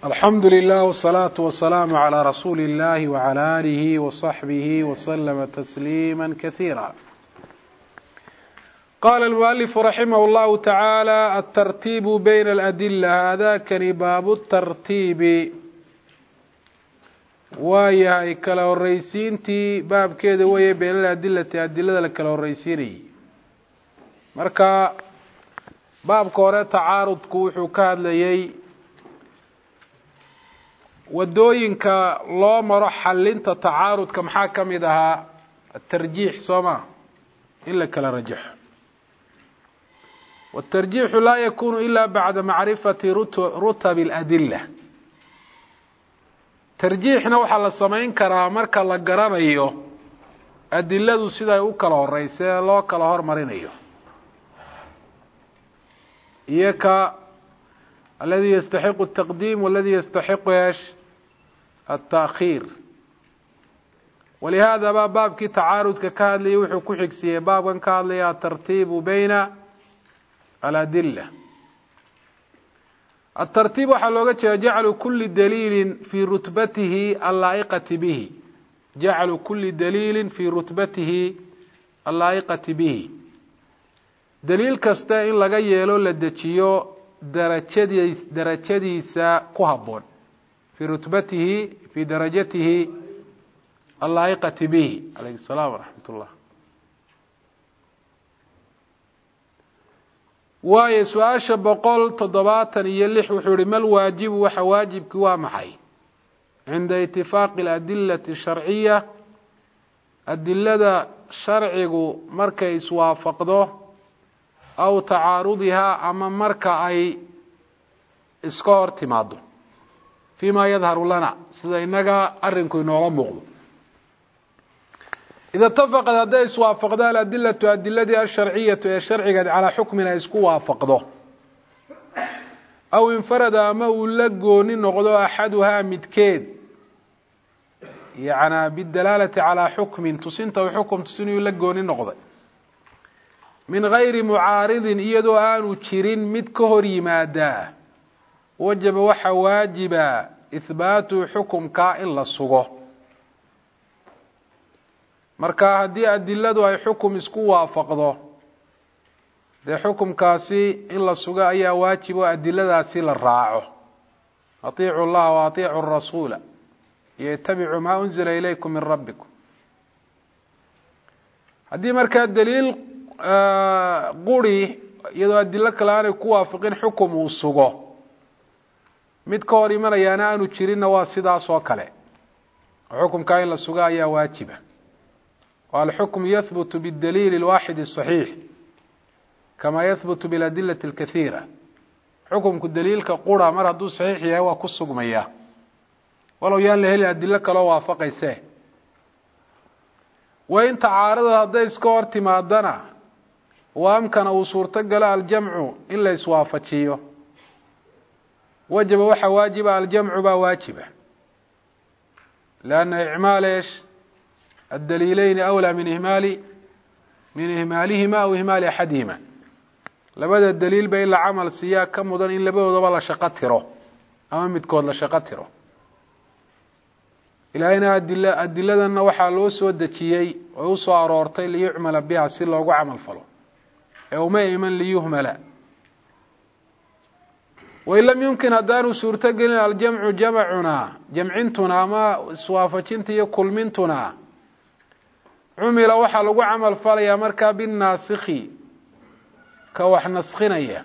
الحمد لله والصلاة والسلام على رسول الله وعلى آله وصحبه وسلم تسليما كثيرا. قال المؤلف رحمه الله تعالى: الترتيب بين الأدلة. هذا كان باب الترتيب وياي kala horeysiintii baabkeeda way been adillati adillada la kala horeysiinay. marka baabka hore tacaarudku wuxuu ka hadlayay wadooyinka loo maro xalinta tacaarudka maxaa kamid ahaa الترجيح sooma in la kala rajaxo. والترجيح لا يكون إلا بعد معرفة رتب الأدلة. tarjiixna waxaa la samayn karaa marka la garanayo adiladu siday u kala horeysay loo kala hormarinayo iyaka alladhi yastahiqu at-taqdim walladhi yastahiqu ايش التأخير. ولهذا بابك تعارض كهادلي وحو كخيغسيه بابkan ka hadlaya الترتيب بين الأدلة. الترتيب waxaa looga jeedaa jaclu kulli daliilin fi rutbatihi allaa'iqati bihi. jaclu kulli daliilin fi rutbatihi allaa'iqati bihi. daliil kasta in laga yeelo la dejiyo darajadiisa ku habboon fi rutbatihi fi darajatihi allaa'iqati bihi. alayhi salaam waraxmat ullah. waayo su-aasha 176 wuxuu yihi mal waajibu waxa waajibki waa maxay cinda itifaaqi aladillati asharciya adilada sharcigu markay iswaafaqdo aw tacaarudihaa ama marka ay iska hor timaado fiima yadharu lana sida inaga arinku inoola muuqdo. إذا اتفقت هذه اسوافقت الأدلة أدلة الشرعية الشرعية على حكمنا اسوافقته أو انفرد أما ولقون نقضوا أحدها متكين يعني بالدلالة على حكم تسنت وحكم تسن يلقون نقض من غير معارض يدو آن تشيرين متكهري مادا وجب وحواجب إثبات حكم كائن للصغة. marka haddii adiladu ay xukum isku waafaqdo dee xukumkaasi in la sugo ayaa waajib oo adiladaasi la raaco. atiicu allaha wa atiicu rasuula yatabicu maa unzila ilaykum min rabbikum. haddii markaa daliil quri iyadoo adilo kale aanay ku waafaqin xukum uu sugo mid ka hor imanayaana aanu jirinna waa sidaas oo kale. xukumkaa in la sugo ayaa waajiba. والحكم يثبت بالدليل الواحد الصحيح كما يثبت بالأدلة الكثيرة. حكم كالدليل كقرى مر هدو صحيح يهوى كسقمية ولو يان له الأدلة كلو وافقيسه. وإن تعارض هذا اسكو ارتمادنا وأمكن وصور تقل الجمع إلا يسوافتيه وجب وحواجب الجمع بواجبه لأن إعمال إيش الدليلين أولى من إهمالهما أو إهمال أحدهما. لبدا الدليل بين العمل سياق كم مدن إلا بوضع ولا شقتره أما متكود لشقتره إلى هنا الدليل أنه وحالوس ودكيي ويوصى أرورتي ليعمل بها سلا وعمل فلو أو ما إيمن ليهمل. وإن لم يمكن أدار سورتقل الجمع جمعنا جمعنتنا ما سوافتنت يكل منتنا عمل waxa lagu amal falaya marka bin nasikhi ka wax naskhinaya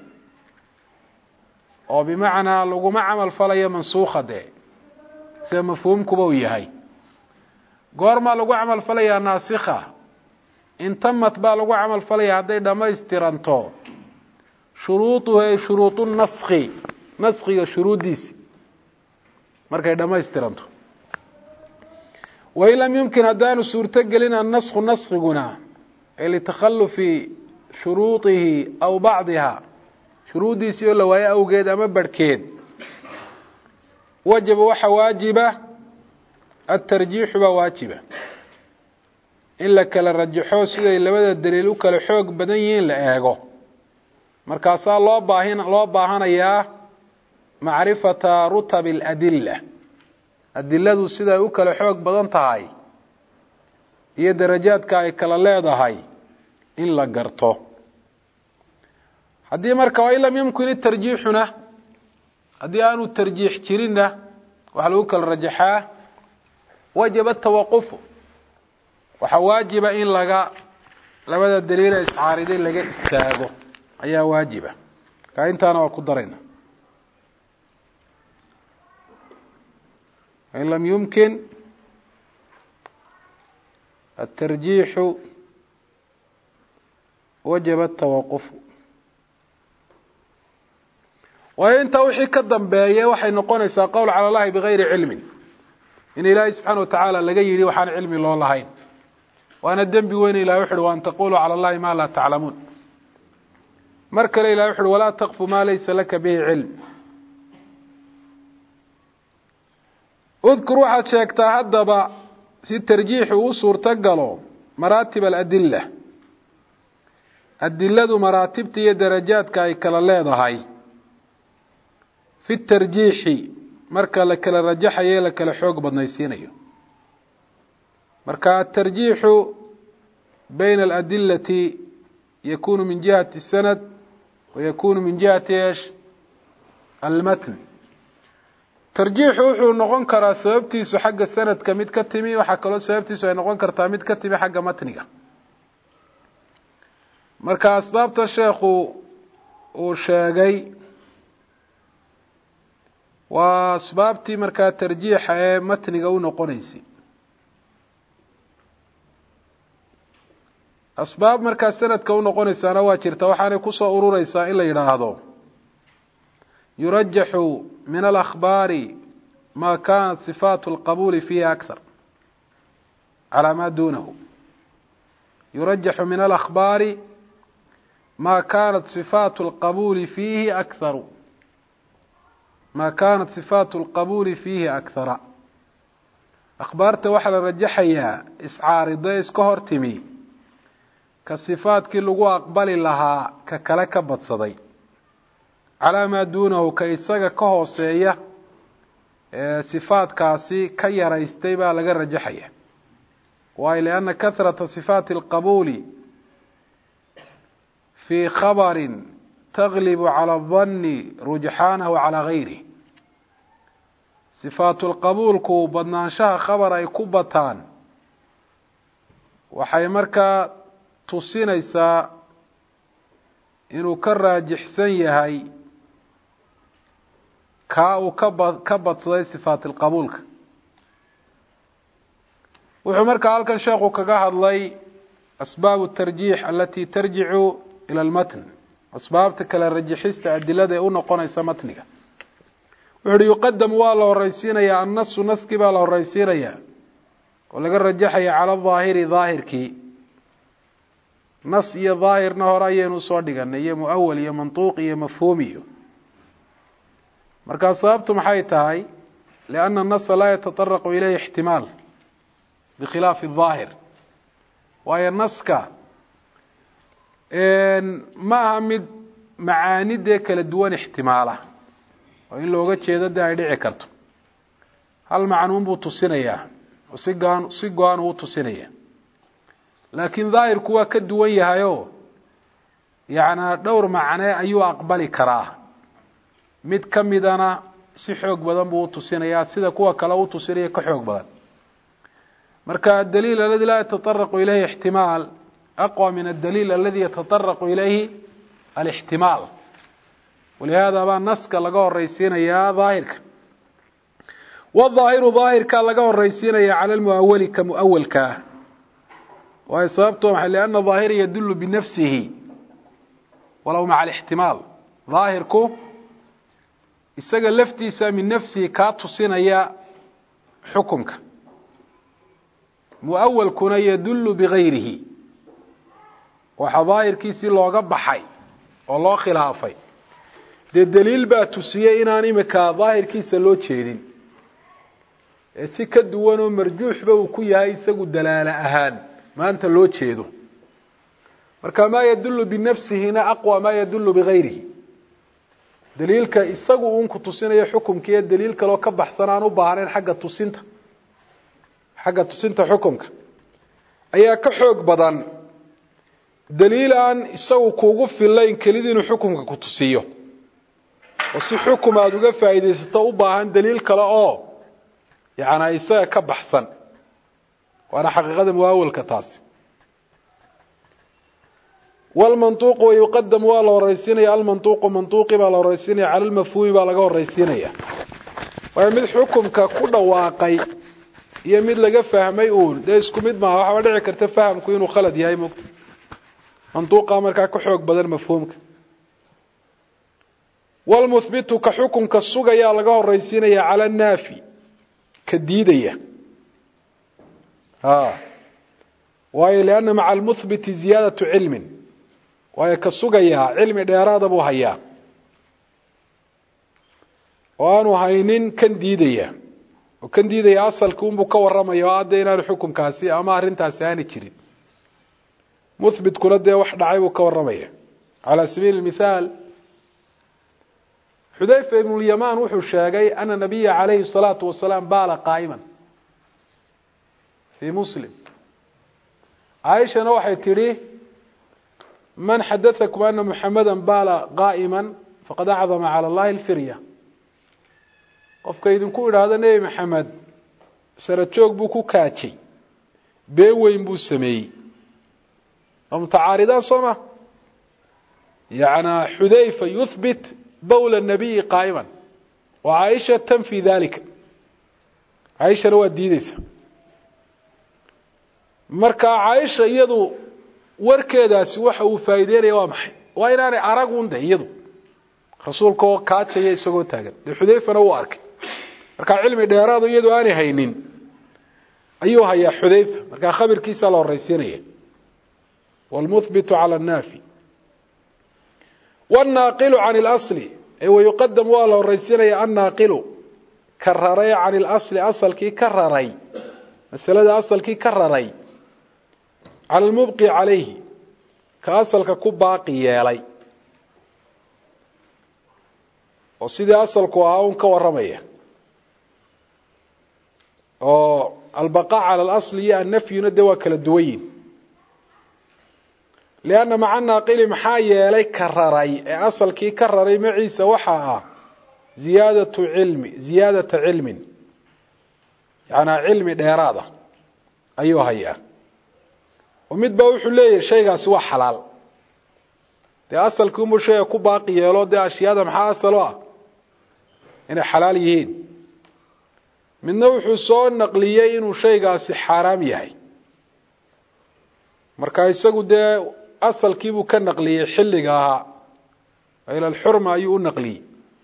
oo bimaana lagu amal falaya mansuukhade sida mafhuumkuba uu yahay. goorma lagu amal falaya nasikha intamat ba lagu amal falaya haday dhameystiranto shuruuduhu shuruudun naskhiga shuruudiisi markay dhameystiranto. وإن لم يمكن أدان سورتقلنا النسخ نسخنا لتخلف شروطه أو بعضها شروطي سيولا ويا أوجد أما بركين وجب وحواجبه الترجيح بواجبه إلا كلا رجحوا سيدا إلا بدأ الدليل كلا حوق بدنيين لأيغو markaasaa loo baahanaya macrifata rutab aladilla adiladu siday u kala xoog badan tahay iyo darajaadka ay kala leedahay in la garto haddii marka waa in lam yumkin tarjiixuna haddii aanu tarjiix jirinna waxa lagu kala rajaxaa wajaba tawaqufu waxa waajiba in labada daliil ee iscaariday laga istaago ayaa waajiba ka intaana waa ku darayna in lam yumkin الترجيح وجب التوقف وإنت وحي كدنبايه waxay noqonaysaa qowl cala Allah bigayri ilmin in Ilaahay subhanahu wa ta'ala laga yiri waxaan cilmi loo lahayn waana dambi weyn Ilaahay wuxuu waan taqulu cala Allah ma la ta'lamun marka Ilaahay wuxuu wala taqfu ma laysa laka bihi ilm udkur waxaad sheegtaa haddaba si tarjiix uu suurta galo maraatib al-adilla adilladu maraatibta iyo darajaadka ay kala leedahay fi tarjiixi marka la kala rajaxayo la kala xoog badnaysiinayo marka tarjiixu bayna al-adillati yakunu min jihati as-sanad wa yakunu min jihati ايش al-matn tarjiixu wuxuu noqon karaa sababtiisu xagga sanadka mid ka timi waxa kale sababtiisu ay noqon kartaa mid ka timi xagga matniga marka asbaabta sheekhu uu sheegay waa asbaabtii marka tarjiixa ee matniga u noqonaysay asbaab marka sanadka u noqonaysaana waa jirta waxaanay ku soo ururaysaa in la yiraahdo يرجح من الأخبار ما كانت صفات القبول فيها أكثر على ما دونه يرجح من الأخبار ما كانت صفات القبول فيه أكثر ما كانت صفات القبول فيه أكثر أخبارت وحل رجحيا إسعار ديس كهرتمي كالصفات كي لغو أقبل لها ككلك بتصدي على ما دونه كيساق كهوسية صفات كاسي كيرا يستيبا لغا رجحيا لأن كثرة صفات القبول في خبر تغلب على الظن رجحانه على غيره صفات القبول كو بدنانشها خبر أي كوبتان وحي مركا تصينيسا إنو كراجحسن يهي كاو كبت صدي صفات القبول وحي مركا هالكا شاقو كقاهد لي أسباب الترجيح التي ترجع إلى المتن أسباب كلا رجحيست أدلة يقولون قنايسة متنك وحي يقدم والله الرئيسين يا النص نسكي بالله الرئيسين يا ولقى رجحي على الظاهر ظاهر كي نص يا ظاهر نهرايا نصادقا يا مؤول يا منطوق يا مفهومي مركز صابتم حيتهاي لأن النص لا يتطرق إليه احتمال بخلاف الظاهر وهي النسكة ما مد معاني ديك لدوان احتماله وإن لو قد شيء ده يدعي كرته هل معنون بو تصينيه وسيقان بو تصينيه لكن ظاهر كوا كدوان يهايو يعني دور معناه أيو أقبلي كراه مد كمدانا si xoog badan buu tusinayaa sida kuwa kale uu tusinayo ka xoog badan marka dalil alladhi la yatatarraqu ilayhi ihtimal aqwa min ad-dalil alladhi yatatarraqu ilayhi al-ihtimal ولهذا بقى النسك laga horeysiinaya ظاهرka والظاهر ظاهرka laga horeysiinaya على المؤول كمؤولka وسببته لأن الظاهر يدل بنفسه ولو مع الاحتمال ظاهركو isaga laftiisa min nafsi ka tusinaya xukunka muawwalkuna yadullu bighayrihi wa hadairkiisi looga baxay oo loo khilaafay daliil baa tusiyay inaan imika daahirkiisa loo jeedin si ka duwan oo marjuuxba uu ku yahay isagu dalaala ahaan maanta loo jeedo marka ma yadullu binafsihi aqwa ma yadullu bighayrihi daliilka isagu uun ku tusinayo xukumkiiyo daliil kaloo ka baxsan aan u baahnayn xagga tusinta xukumka ayaa ka xoog badan daliil aan isagu kuugu filayn kelidii inuu xukumka ku tusiyo oo si xukum aada uga faa'iidaysato u baahan daliil kale oo yacnaa isaga ka baxsan waana xaqiiqada muwaawalka taasi والمنطوق ويقدم ولا ورئيسينيا المنطوق منطوقي ولا ورئيسينيا على المفهوم ولا ورئيسينيا ويمد حكم ككل واقع يمد لقى فهم يقول ده اسكو مد ما waxa dhici karta fahamku inuu khalad yahay moogta منطوقا marka ku xoog badan mafhuumka والمثبت كحكم كسوغيا laga horeysiinaya على النافي كديديا لأن مع المثبت زيادة علم ويكسوغيا علم دheeraad buu hayaa waanu haynin kan diidaya oo kan diidaya asalku uu ka waramayo adeynaan xukunkaasi ama arintaasi aan jirin مثبت kula de wax dhacay uu ka waramaya على سبيل المثال حذيفة بن اليمان wuxuu sheegay أن النبي عليه الصلاة والسلام بال قائما في مسلم عائشة waxay tiri من حدثكم أن محمدا بال قائما فقد أعظم على الله الفرية qofka idinku yiraahdo nebi maxamed sarajoog buu ku kaacay bee weyn buu sameeyay mutaaridan soma يعني حذيفة يثبت بول النبي قائما وعائشة تنفي ذلك عائشة لو diidaysa marka عائشة iyadu warkeedaasi waxa uu faa'iideeyay waa maxay waa inaanay arag uun iyadu rasuulka oo kaacay isagoo taagan Xudayfana uu arkay marka cilmi dheeraad iyadu aanay haynin ayuu hayaa Xudayfa marka khabarkiisa la horeysiinaya والمثبت على النافي والناقل عن الأصل ويقدم ولا horeysiinaya الناقل كرري عن الأصل أصلكي كرري مسألة أصلكي كرري على المبقي عليه كأصلك كباقي يالي وسيدي أصلك وعاون كورمية البقاء على الأصل هي النفي ندوى كالدوين لأن مع الناقل محايا يالي كرري أصلك كرري معيسى وحاها زيادة علم يعني علم الإرادة أيها هي ومد بوحو ليه شيء سوى حلال دي أصل كومو شيء كو باقي يلو دي أشياء محا أصلها إن حلاليين من نوحو سوى النقليين وشيء حرام يهي مركا يساقو دي أصل كيبو كالنقلية حلقها إلى الحرمة أيو النقلي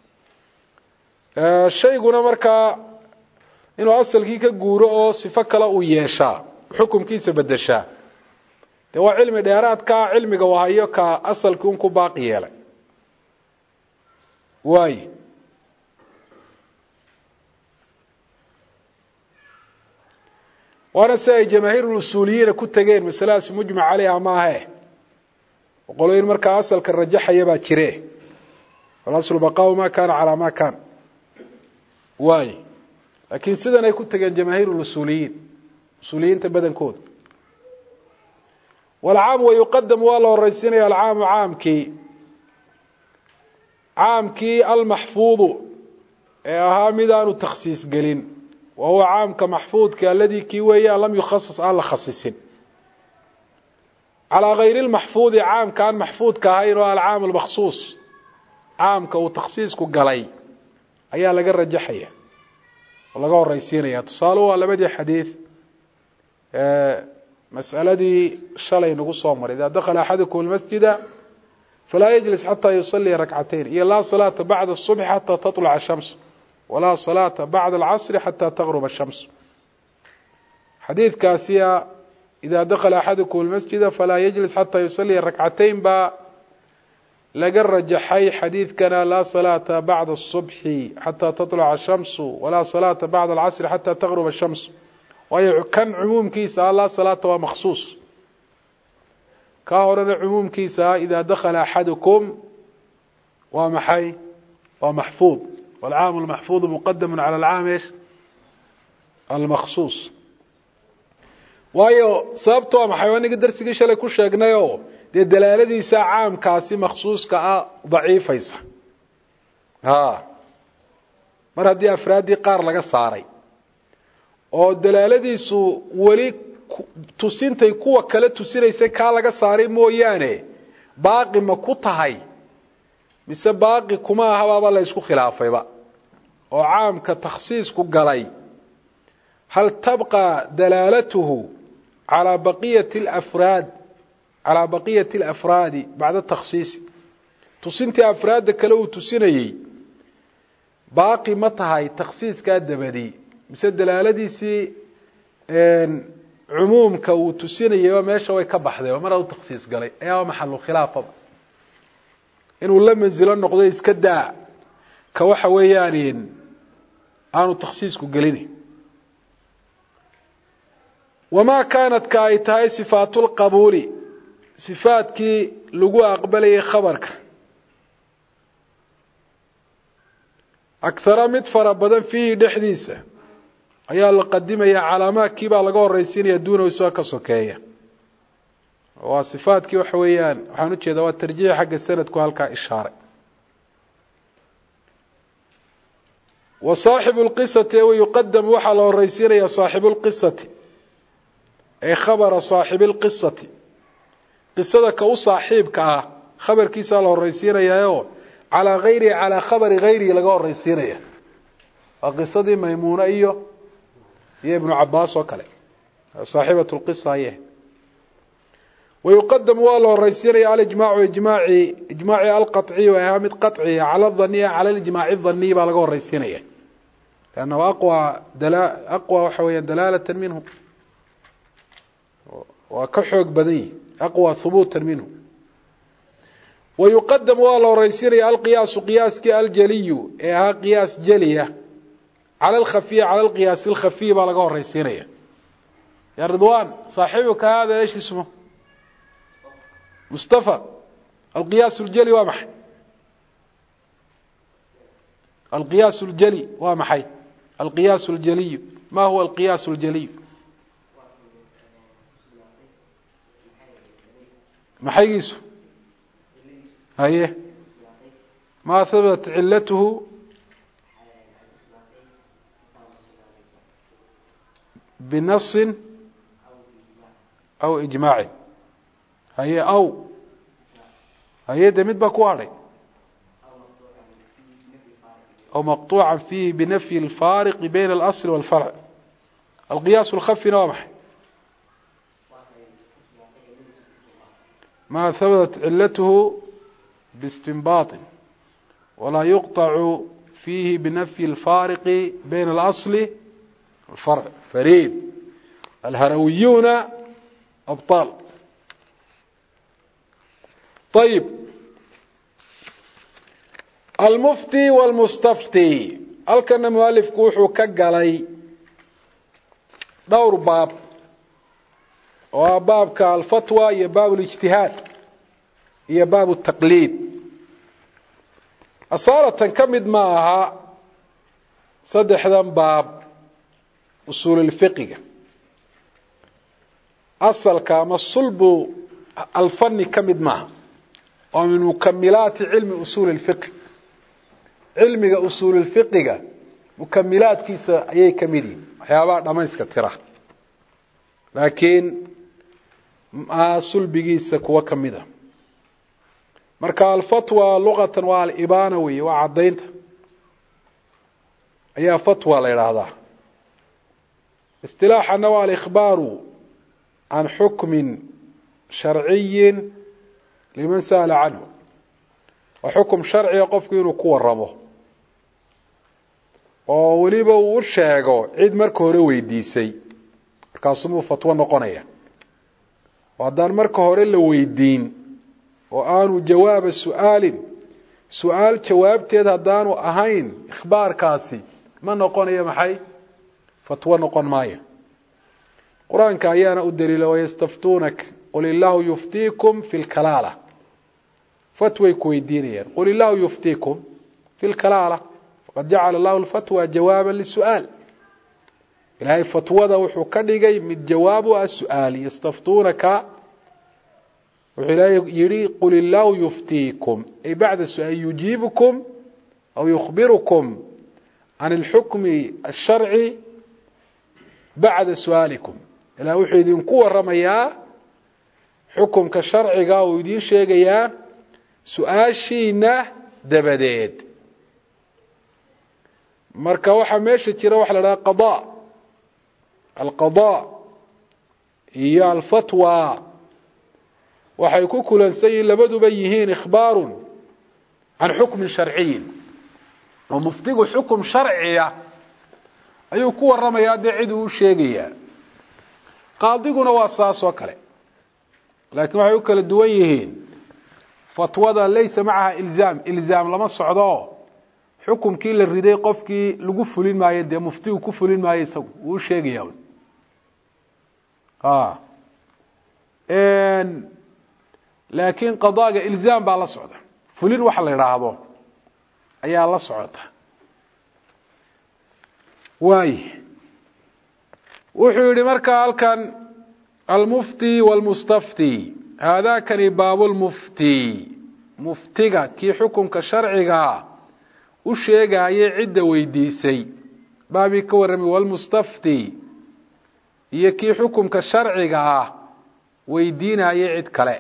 الشيء قلنا مركا إنه أصل كي كقوره صفك لا ويشا حكم كيس بدشا هو علم ديارات كعلم جواهيه كأصل كون كباقي له واي وأنا سأي جماهير الأصوليين كنت جاين مسألة مجمع عليها ما هي وقالوا إن مركا أصل كالرجح يبقى كريه والأصل بقاء ما كان على ما كان واي لكن سيدنا كنت جاين جماهير الأصوليين تبدأ كود والعام ويقدم والله الرئيسين العام عامكي المحفوظ ميدان التخصيص قلين وهو عام كمحفوظ كالذي كيويا لم يخصص على خصيص على غير المحفوظ عام كان محفوظ كهير العام المخصوص عام كوتخصيص كقلي أيها لقى الرجحية ولقى الرئيسين تصالوا على بدي حديث مسألة دي شلي نقص عمر إذا دخل أحدكم المسجد فلا يجلس حتى يصلي ركعتين هي لا صلاة بعد الصبح حتى تطلع الشمس ولا صلاة بعد العصر حتى تغرب الشمس حديث كاسية إذا دخل أحدكم المسجد فلا يجلس حتى يصلي ركعتين لقى الرجحي حديث كان لا صلاة بعد الصبح حتى تطلع الشمس ولا صلاة بعد العصر حتى تغرب الشمس وكان عموم كيسا لا صلاة ومخصوص كاورنا عموم كيسا إذا دخل أحدكم ومحي ومحفوظ والعام المحفوظ مقدم على العام إيش المخصوص waayo sababtoo ah xayawaaniga darsiga shalay ku sheegnayo dalaaladiisa caamkaasi makhsuuska ah daciifaysa mar haddii afraadii qaar laga saaray oo dalaaladiisu wali tusintay kuwa kale tusinaysay ka laga saaray mooyaane baaqi ma ku tahay mise baaqi kuma aha la isku khilaafayba oo caamka takhsiisku galay hal tabqa dalalatuhu على بقية الأفراد بعد التخصيص تصنتي أفراد كلو تسيني باقي متهاي تخصيص كادبدي مسد دلالتي سي عموم كو تسيني وماشي way ka baxday mar uu takhsiis galay ayaa maxallu khilaaf inuu la manzilo noqday iska daa ka waxa weeyaan aanu takhsiisku galin وما كانت كايتاي صفات القبول صفات كي لغو أقبلي خبرك أكثر مدفر بدن فيه دحديثة أيها القديمة يا علامات كيبا لغو الرئيسين يدون ويسوكا سوكاية وصفات كي وحويان وحانوتش يدوى الترجيح حق السنة كوالكا إشارة وصاحب القصة ويقدم وحل الرئيسين يا صاحب القصة أي خبر صاحب القصة قصة كو صاحبك خبر كيسا له الرئيسين يا على خبر غيري لقوا الرئيسين يا القصة دي ميمونة هي ابن عباس وكله صاحبة القصة هي ويقدم والله الرئيسين على إجماع القطعي وإهامة قطعي على الظنية على الإجماع الظني بلقوا الرئيسين لأنه أقوى وحويا دلالة منهم وكحوك بدني أقوى ثبوتا منه ويقدم والله الرئيسيري القياس قياس الجلي إيها قياس جلية على الخفية على القياس الخفي بلقوا الرئيسيري يا رضوان صاحبك هذا إيش اسمه مصطفى القياس الجلي ومحي القياس الجلي ومحي القياس الجلي ما هو القياس الجلي محيسه هيه ما ثبت علته بنص أو إجماع هيه هيه ده مدبا كواري أو مقطوعا فيه بنفي الفارق بين الأصل والفرع القياس الخفي نومح ما ثبتت علته باستنباط ولا يقطع فيه بنفي الفارق بين الأصل والفرع فريد الهرويون أبطال طيب المفتي والمستفتي الكن مؤلف كوحو كقلي دور باب وبابك الفتوى هي باب الاجتهاد هي باب التقليد أصالة كمد معها صدح ذن باب أصول الفقه أصل كما الصلب الفن كمد معها ومن مكملات علم أصول الفقه علم أصول الفقه مكملات كيسا أي كمدين حيابات نميسك تراه لكن صلبgiisa kuwa kamida marka alfatwa lughatan waa al-ibana waa cadaynta ayaa fatwa la yiraahdaa istilaahan waa al-ikhbaru an hukm shar'i liman sala anhu wa hukm shar'i qofku inuu ku waramo oo waliba uu sheego cid marka hore weydiisay markaasuu fatwa noqonaya وهذا مركه هوري لويدين وآنو جواب سؤال جوابتيد هدانو أهين إخبار كاسي ما نقون يا محي فتوى نقون مايا قرآن كأيانا الدليل ويستفتونك قل الله يفتيكم في الكلالة فتوى كويدينيا قل الله يفتيكم في الكلالة فقد جعل الله الفتوى جوابا للسؤال إلهي فتوى وحو كدغي من جواب السؤال يستفتونك وإلهي يري قل الله يفتيكم أي بعد السؤال يجيبكم أو يخبركم عن الحكم الشرعي بعد سؤالكم إلهي وحو يدين كو رميا حكم كشرعي قاو يدين شيغيا سؤاشينا دبديد marka waxa meesha jira waxa la yiraahdo qadaa alqadaa iyo alfatwa waxay ku kulansay labaduba yihiin ikhbaarun an hukm sharci oo muftigu hukm sharciya ayuu ku waramaya cid uu sheegaya qaadiguna waa saasoo kale laakiin waxay kala duwan yihiin fatwada laysa maaha ilzaam lama socdo xukumkii la riday qofkii lagu fulin maayo de muftigu ku fulin maayo isagu uu sheegaya laakiin qadaaga ilzaam baa la socda fulin waxa la yiraahdo ayaa la socota wuxuu yiri marka halkan المفتي والمستفتي هذا كان باب المفتي مفتيغا كي حكم كشرعيغا وشيغايي عيد ويديسي بابي كورمي والمستفتي هي كي حكم كشرعيغا ويدينايي عيد كله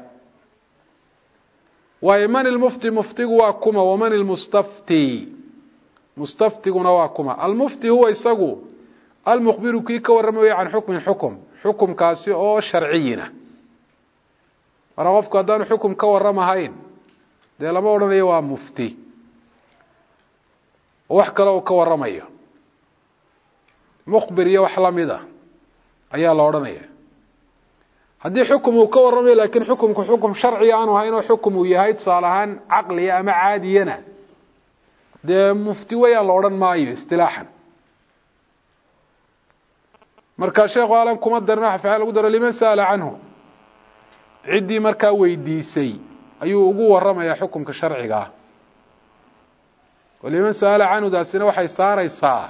ومن المفتي مفتيغ كما ومن المستفتي مستفتيغنا واكما المفتي هو يسغو المخبر كي كورمي عن حكم xukumkaasi oo sharciyina qofku hadaan xukum ka waramahayn de lama oranayo waa mufti wax kale oo ka waramayo mukhbir iyo wax lamida ayaa la oranaya hadii xukum uu ka waramayo laakiin xukumku xukum sharci aanu hayno xukum uu yahay tusaalahan aqli ama caadiyana de mufti way la oran maayo istilaahan marka sheekhu alan kuma darna faal ugu daro liman saala anhu cidii marka weydiisay ayuu ugu waramaya xukunka sharciga ah waliman saala anhu daasina waxay saaraysaa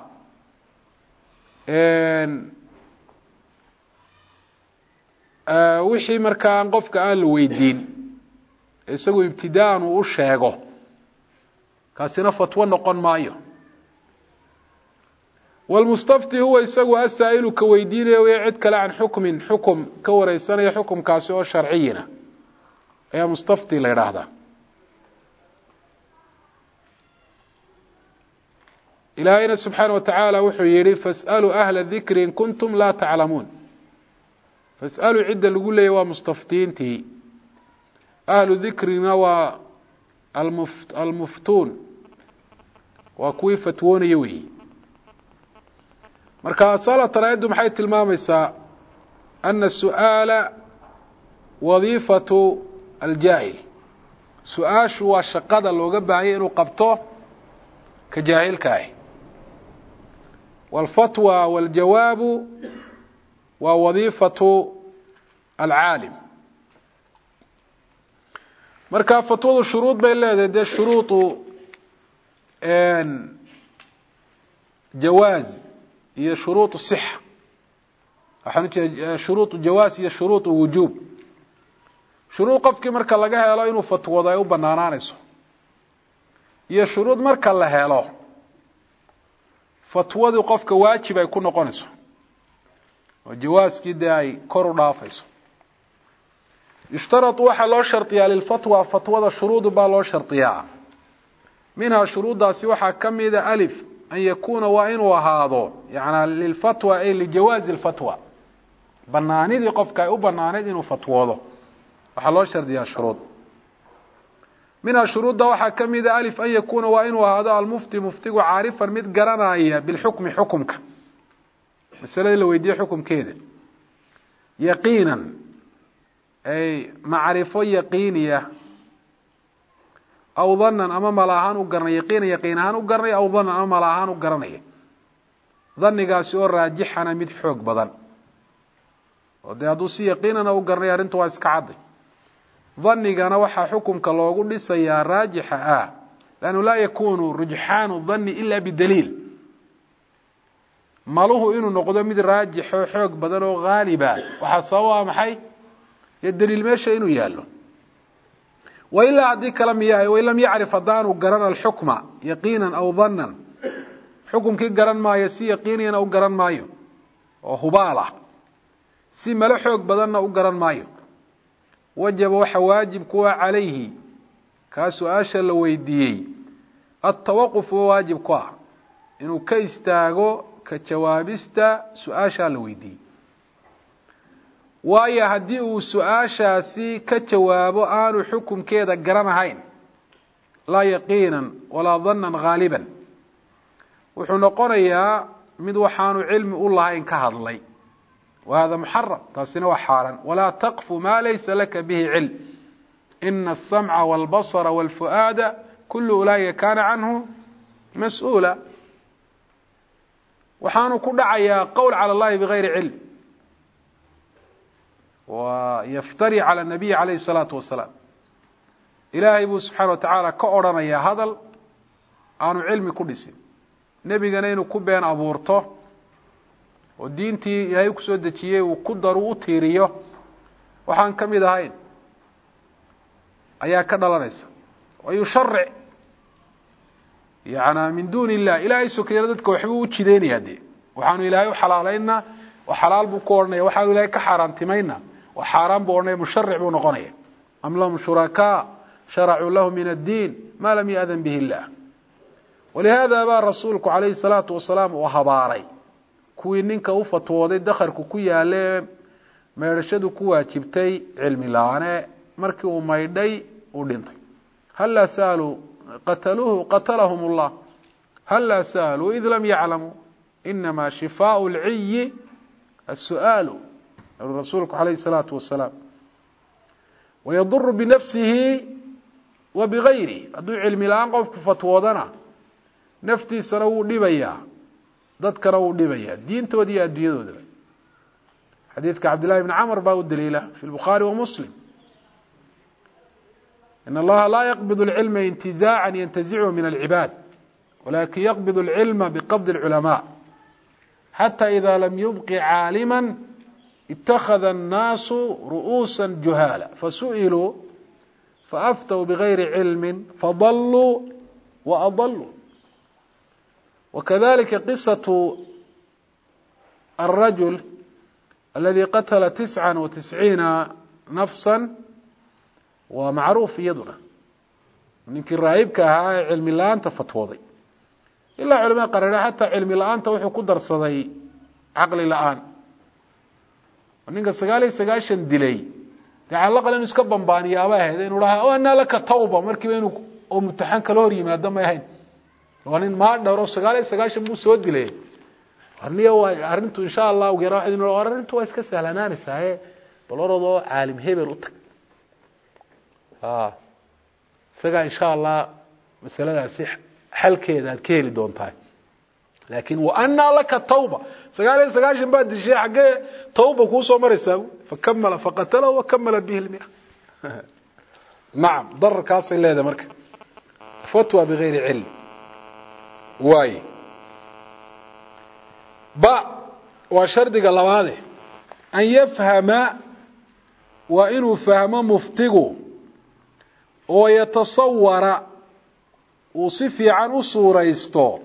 wixii marka qofka aan la weydiin isagu ibtidaan uu sheego kaasina fatwa noqon maayo والمستفتي هو يسوي السائل كويدين ويعد كلا عن حكم كوريسان حكم كاسو شرعينا يا مستفتي لا يراهدا إلهنا سبحانه وتعالى وحيري فاسألوا أهل الذكر إن كنتم لا تعلمون فاسألوا عدة اللي يقول لي ومستفتين تي أهل الذكر نوى المفتون وكوي فتوون يوي marka salata raayadu maxay tilmaamaysaa anna su'aala wadifatu al-jaahil su'aashu waa shaqada looga baahan yahay inuu qabto ka jaahilka ah wal fatwa wal jawaab wa wadifatu al-aalim marka fatwadu shuruud bay leedahay shuruudu jawaaz هي شروط الصحة شروط الجواز هي شروط الوجوب شروط قفك مركا لغا هيلو انو فتودا اي بنانانيسو هي شروط مركا لا هيلو فتودا قفك واجب اي كنقونيسو وجواز كده اي كور دافيسو يشترط waxa loo shartiyaa lilfatwa fatwada shuruud baa loo shartiyaa minha shuruudaasi waxa kamida alif أن يكون وإن وهذا يعني للفتوى أي لجواز الفتوى بناني دي قفك أو بناني دي فتوى وحلو شرط دي الشروط من الشروط ده وحا كميدا ألف أن يكون وإن وهذا المفتي مفتي عارفا متقرنا بالحكم حكمك السلام اللي ويدي حكم كده يقينا أي معرفة يقينية أو ظنا أما ملاهان وقرني يقينهان وقرني أو ظنا أما ملاهان وقرني ظني قاسي راجحنا مد حوق بدن ودي هدوسي يقيننا وقرني أرنتوا اسكعدي ظني قانا وحا حكم كاللوغو لسيا راجحة لأنه لا يكون رجحان الظن إلا بدليل maluhu inuu noqdo mid raajix oo xoog badan oo gaaliba waxa sababa maxay daliil meesha inuu yaalo وإلا hadii kala miyaa way lam yacrif hadaan garan al-hukma yaqinan aw dhannan xukumkii garan maayo si yaqiiniyan u garan maayo oo hubaala si malo xoog badanna u garan maayo wajaba waxa waajib kuwa calayhi ka su'aasha la weydiiyay at-tawaqquf waajib kuwa inuu ka istaago ka jawaabista su'aasha la weydiiyay waayo hadii uu su'aashaasi ka jawaabo aanu xukunkeeda garanahayn la yaqiinan wala dhannan ghaaliban wuxuu noqonayaa mid waxaanu cilmi u lahayn ka hadlay وهذا محرم taasina waa xaaran ولا تقف ما ليس لك به علم إن السمع والبصر والفؤاد كل أولئك كان عنه مسؤولا waxaanu ku dhacayaa qowl على الله بغير علم ويفتري على النبي عليه الصلاة والسلام إلهي بو سبحانه وتعالى كأورانيا هذا aanu cilmi ku dhisin nabigana inuu ku been abuurto oo diintii Ilaahay ku soo dejiyay uu ku daru u tiiriyo waxaan kamid ahayn ayaa ka dhalanaysa oo sharci yaana min duun Ilaahay sokayna dadka waxba u jideynayade waxaanu Ilaahay u xalaalayna wa xalaal buu ku ornay waxaanu Ilaahay ka xaraantimayna wa xaraan buu ornay musharric buu noqonaya am lahum shuraka shar'u lahu min ad-din ma lam ya'dhan bihi Allah ولهذا بقى رسولك عليه الصلاة والسلام وهباري kuwii ninka u fatwooday dakharku ku yaale meerashadu ku waajibtay cilmi laane markii uu maydhay u dhintay hal saalu qataluhu qatalahum Allah hal saalu idh lam ya'lamu inma shifaa'u al-'ayy as-su'al rasuulku alayhi salatu wassalam ويضر بنفسه وبغيره adu cilmi laan qofku fatwoodana naftiisana uu dhibaya dadkana uu dhibaya diintoodii iyo adduunyadooda xadiidka Abdullah ibn Amr baa u daliila fi al-Bukhari wa Muslim إن الله لا يقبض العلم انتزاعا ينتزعه من العباد ولكن يقبض العلم بقبض العلماء حتى إذا لم يبق عالما اتخذ الناس رؤوسا جهالا فسئلوا فأفتوا بغير علم فضلوا وأضلوا وكذلك قصة الرجل الذي قتل 99 نفسا ومعروف يدنا يمكن رايبك ها علم الآن تفتوضي إلا علماء قرروا حتى علم الآن توحي قدر صدي عقل الآن وننقى سقاشن دلي تعلق لأنه يسكبن باني أباه إنه لها أنا لك توبة مركب إنه ومتحن كالوري ما دم يهين وأن ما دوروا سقاشن مو سود دلي أرنتو إن شاء الله وقرأ واحد إنه أرنتو واسكسه لنا نساء بلورضو عالم هبل أتك isaga insha Allah masaladaasi xalkeeda aad ka heli doontaa laakiin wa anna laka tawba sagaashan baad dishay xagee tawba ku soo maraysaa fakamala faqatala wa kamala bihi al-mi'a na'am darkaas leeda marka fatwa bighayri ilm way ba wa shardiga labaad an yafhama wa inuu fahmo muftigu oo yatasawwara uu si fiican u suuraysto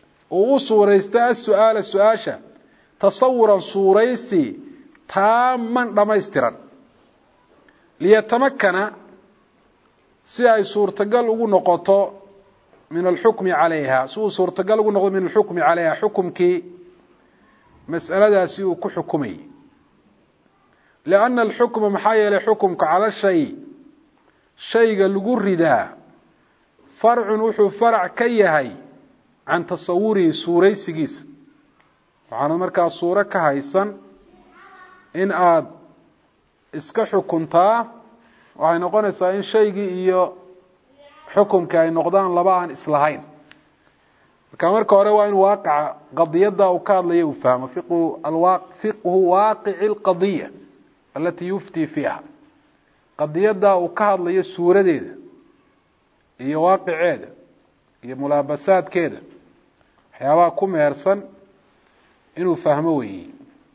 su'aasha tasawuran suuraysi taaman dhammaystiran liyatamakana si ay suurtagal ugu noqoto min al-hukmi calayha suurtagal ugu noqdo min al-hukmi calayha xukumkii mas'aladaasi uu ku xukumay لأن الحكم محايل حكمك على الشيء shayga lagu ridaa far'un wuxuu farac ka yahay aan tasawuri suuraysigiisa waxaan markaa suura ka haysan in aad iska xukuntaa waxay noqonaysaa in shaygii iyo xukunka ay noqdaan laba aan islahayn marka hore waa in waaqica qadiyada uu ka hadlayo uu fahmo fiqhu waaqici alqadiyya التي يفتي فيها qadiyada uu ka hadlayo suuradeeda iyo waaqiceeda iyo mulaabasaadkeeda waxyaabaha ku meersan inuu fahmo weeye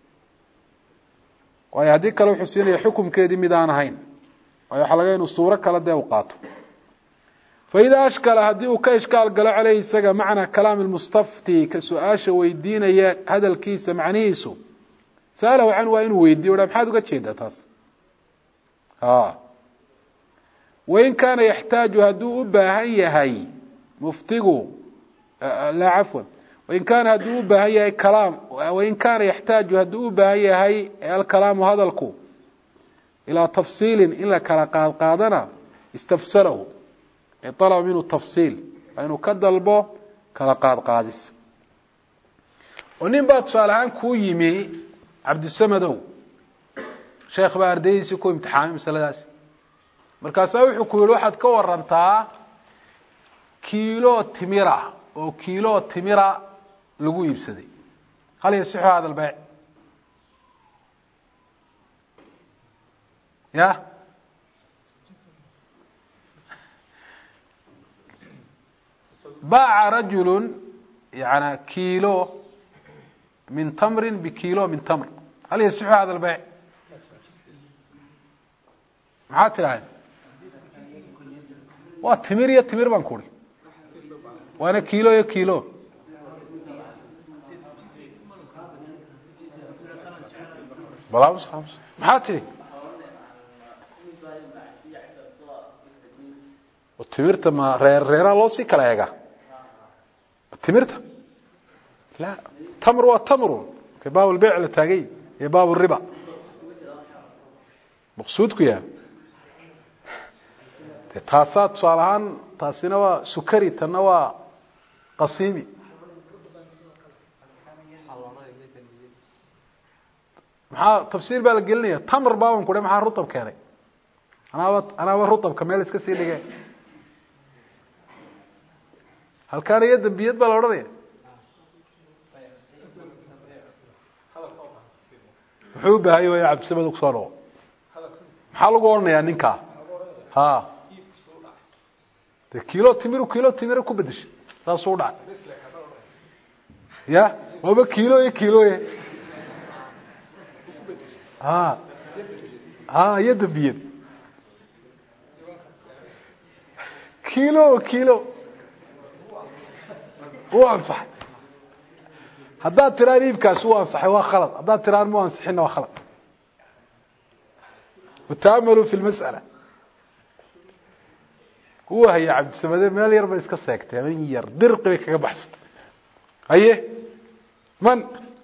waayo haddii kale wuxuu siinaya xukumkeedii mid aan ahayn waayo waxaa laga inuu suuro kale dee u qaato faida ashkala haddii uu ka ishkaal galo caleyhi isaga macna kalaam lmustafti ka su-aasha weydiinaya hadalkiisa macnihiisu sa'alahu canhu waa inuu weydiiyo ha maxaad uga jeedaa taas wain kaana yaxtaaju hadduu u baahan yahay muftigu la cafwan wain kaana hadduu u baahan yahay kalaam wain kaana yaxtaaju hadduu u baahan yahay alkalaamu hadalku ilaa tafsiilin in la kala qaadqaadana istafsalahu alaba minhu tafsiil waa inuu ka dalbo kala qaadqaadis oo nin baa tusaale ahaan kuu yimi cabdisamadow sheekh baa ardaydiisii ku imtixaamay masaladaasi markaasaa wuxuu ku yihi waxaad ka warantaa kiilo timira oo kiilo timira lagu iibsaday hal yasixu hada albayc ya baaca rajulu yani kiilo min tamrin bikiilo min tamr hal yasixu hada albayc maxaa tidhaaheen waa timir iyo timir baan ku uri waana kiilo iyo kiilo maxaa tidhi timirta ma reeraa loo sii kala eega timirta la tamr waa tamrun ka baab albayc la taagay iyo baab riba maqsuudku yaa taasaa tusaale ahaan taasina waa sukari tanna waa qasiimi maxaa tafsiir baa la gelinaya tamr baaban ku dhe maxaa rutab keenay anaaba rutabka meel iska sii dhige halkaana iyo dambiyad baa la odhanaya muxuu u baahanya way cabdisamada kusoo dhaco maxaa lagu odhanayaa ninkaa ha de kiilo timir ku bedeshay saasuu dhacay ya waaba kiilo iyo kiiloye iyo dambiyad kiilo u ansaxay haddaad tiraan iibkaasi u ansaxay waa khalad haddaad tiraan mu ansixinna waa khalad wata'amalu fi lmas'ala wuu haya cabdisamade meel yar bay iska seegtay man yar dirqi bay kaga baxsatay haye man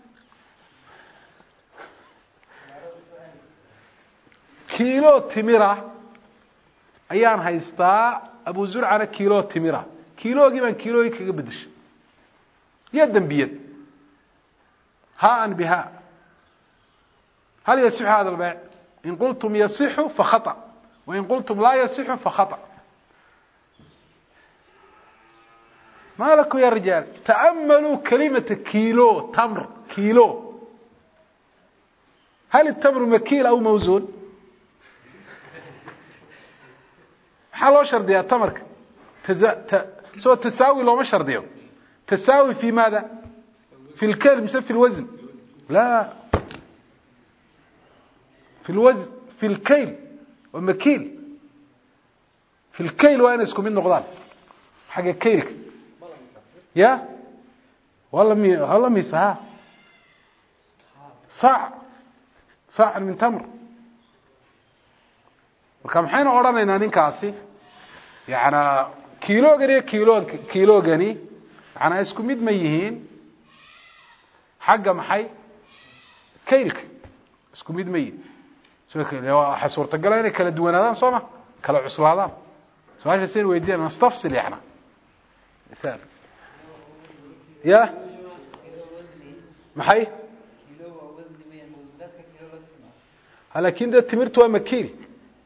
kiilo timira ayaan haystaa abu zurcana kiilo timira kiiloogii baan kiilooyi kaga bedeshay iyo dembiyad haan biha hal yasixu hada albayc in qultum yasixu fakhata wain qultum laa yasixu fakhata ما لكم يا رجال تأملوا كلمة كيلو تمر كيلو هل التمر مكيل أو موزون حلو شردية تمرك سوى تساوي لو ما شرديه تساوي في ماذا في الكيل مش في الوزن لا في الوزن في الكيل ومكيل في الكيل وين اسكم منه غضان حاجة كيلك يا والله ميسها صاع من تمر وكم حين أورانينا نينكاسي يعني كيلو غني يعني اسكو ميد ميهين حق محي كيلك اسكو ميد ميهين سوى حصورة قلنا كلا دوانادان صوما كلا عسلادان سوى هذا سير ويدينا نستفصل يعني مثال يا محي لكن ده تمرت ومكيل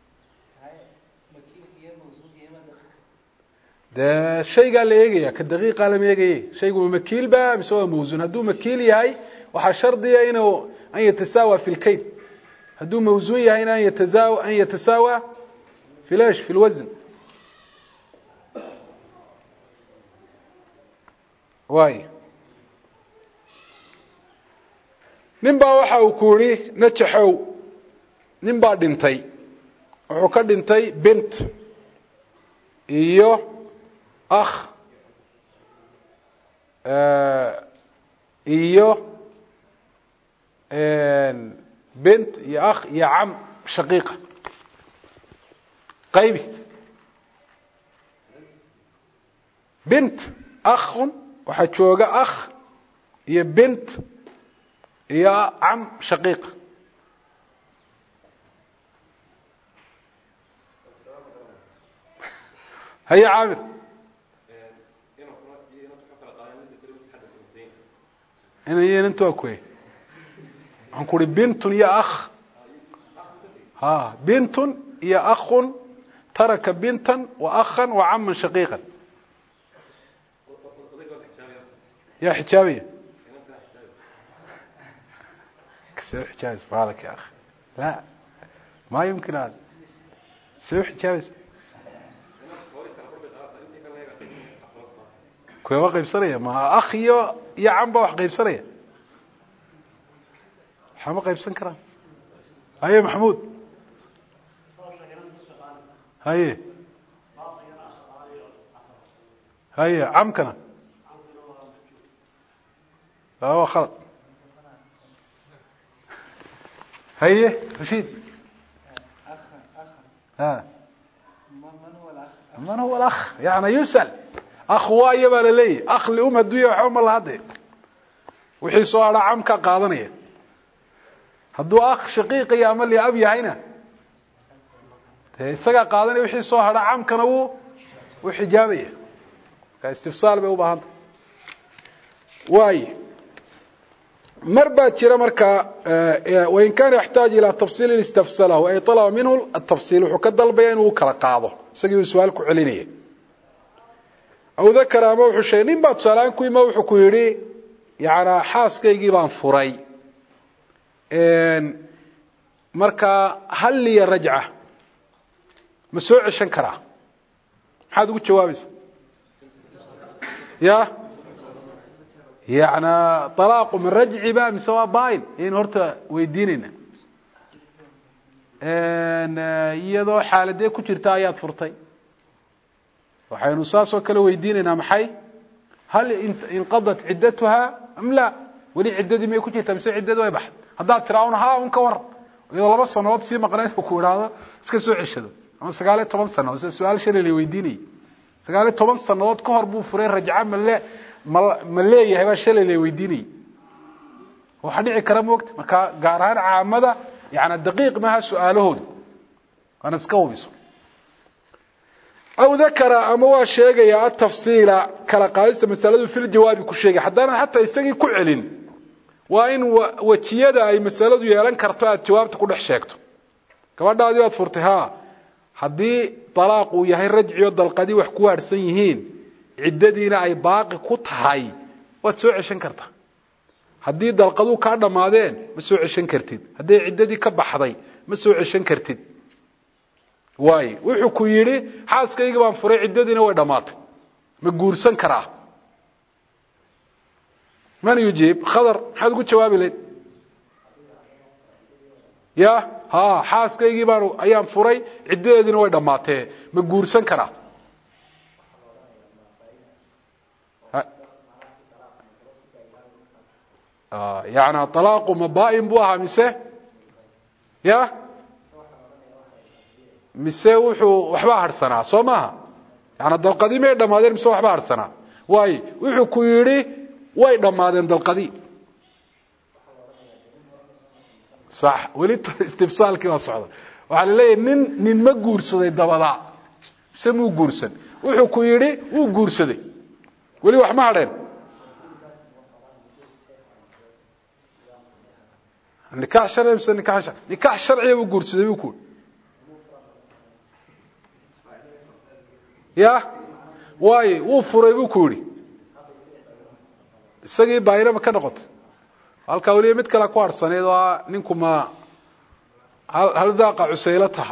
ده شيء قال لي ايغيا كدقيق قال لي ايغيا شيء مكيل با بسوى موزون هدو مكيل ياهي waxa shardiya inuu an yatasawa fi al-kayd haduu mawzuun yahay an yatasawa fi al-wazn واي نبا waxa uu ku yiri najaxow ninba dhintay wuxuu ka dhintay bint iyo akh iyo bint iyo akh iyo am shaqiiqa qaybi bint akh waxa jooga akh iyo bint iyo am shaqiiq هيا عامر هنا هي انتوا كوي هنقول بنت يا اخ ها بنت يا اخ ترك بنتا واخا وعما شقيقا يا حجابي كسر حجابي سبحانك يا اخي لا ما يمكن هذا سوي حجابي كوي قيب سريه ما اخ يا عم با wax qayb sanaya xama qaybsan karaan haye maxamuud haye haye amkana waa khalad haye rashid ها من هو الاخ يعني يسأل اخوايه baa leey akh li umadiyo waxa ma lahade wixii soo ara amka qaadanaya haduu akh shaqiiq iyo ama li ab yahayna isaga qaadanay wixii soo hara amkana uu xijaabaya ka istifsaal bay u baahan waay marba jira marka وإن كان يحتاج إلى تفصيل استفسله أي طلب منه التفصيل وحكى البيان وكلا قاضه سجل سؤالك علينيه أو ذكر ما وحشين بعد سلام كوي ما وحكيري يعني حاس كي بان فري مركا هل لي الرجعة مسوع الشنكرة هذا قلت جوابس يا يعني طلاق من رجع بقى مسوا باين إن هرت ويديننا إن يدو حالة دي كتير آيات فرتي وحين أساس وكلا ويديننا محي هل انقضت عدتها أم لا ولي عدتي ما كتير تمسي عدتها ويبحث هذا تراونها ونكور وإذا الله بس صنوات سي مقنات وكور هذا سكسو عشده أما سقالة 8 سنة سؤال شري اللي ويديني سقالة 8 سنوات كهر بو فرين رجعان من لا ما leeyahay ba shalay la weydiinay waxa dhici kara moogta marka gaar ahaan caamada yaana daqiiq ma ha su'aalahoodu ana iska hubiso aw dhakara ama waa sheegaya at-tafsiila kala qaadista masaladu fil jawaabi ku sheegay hadana hatta isagii ku celin waa in wajiyada ay masaladu yeelan karto aad jawaabta ku dhex sheegto gabadhaadii aad furtay hadii talaaq uu yahay rajciyo dalqadi wax ku harsan yihiin ciddadiina ay baaqi ku tahay waad soo ceshan kartaa hadii dalqadu ka dhamaadeen ma soo ceshan kartid hadii ciddadii ka baxday ma soo ceshan kartid waay wuxuu ku yiri xaaskayga baan furay ciddadiina way dhamaatay ma guursan karaa man yujib khadar maxaad ugu jawaabi leed ya xaaskaygii baan ayaan furay ciddadiina way dhamaatay ma guursan karaa يعني طلاق مبائن بوها مسه يا مسه وحبا هرسنا سوماها يعني دلقدي ما دمادين مسه وحبا هرسنا واي وحو كيري واي دمادين دلقدي صح ولي استفسالك waa socda waxa la leeyahay nin ma guursaday dabada samuu guursan wuxuu ku yiri uu guursaday wali wax ma hadheen نكاح شرعي بس نكاح شرعي وقرصدي بيكون يا واي وفري بيكوري isagii baayna ma ka noqoto halka waliye mid kala ku harsaneed waa ninkuma hal daaqa usaylataha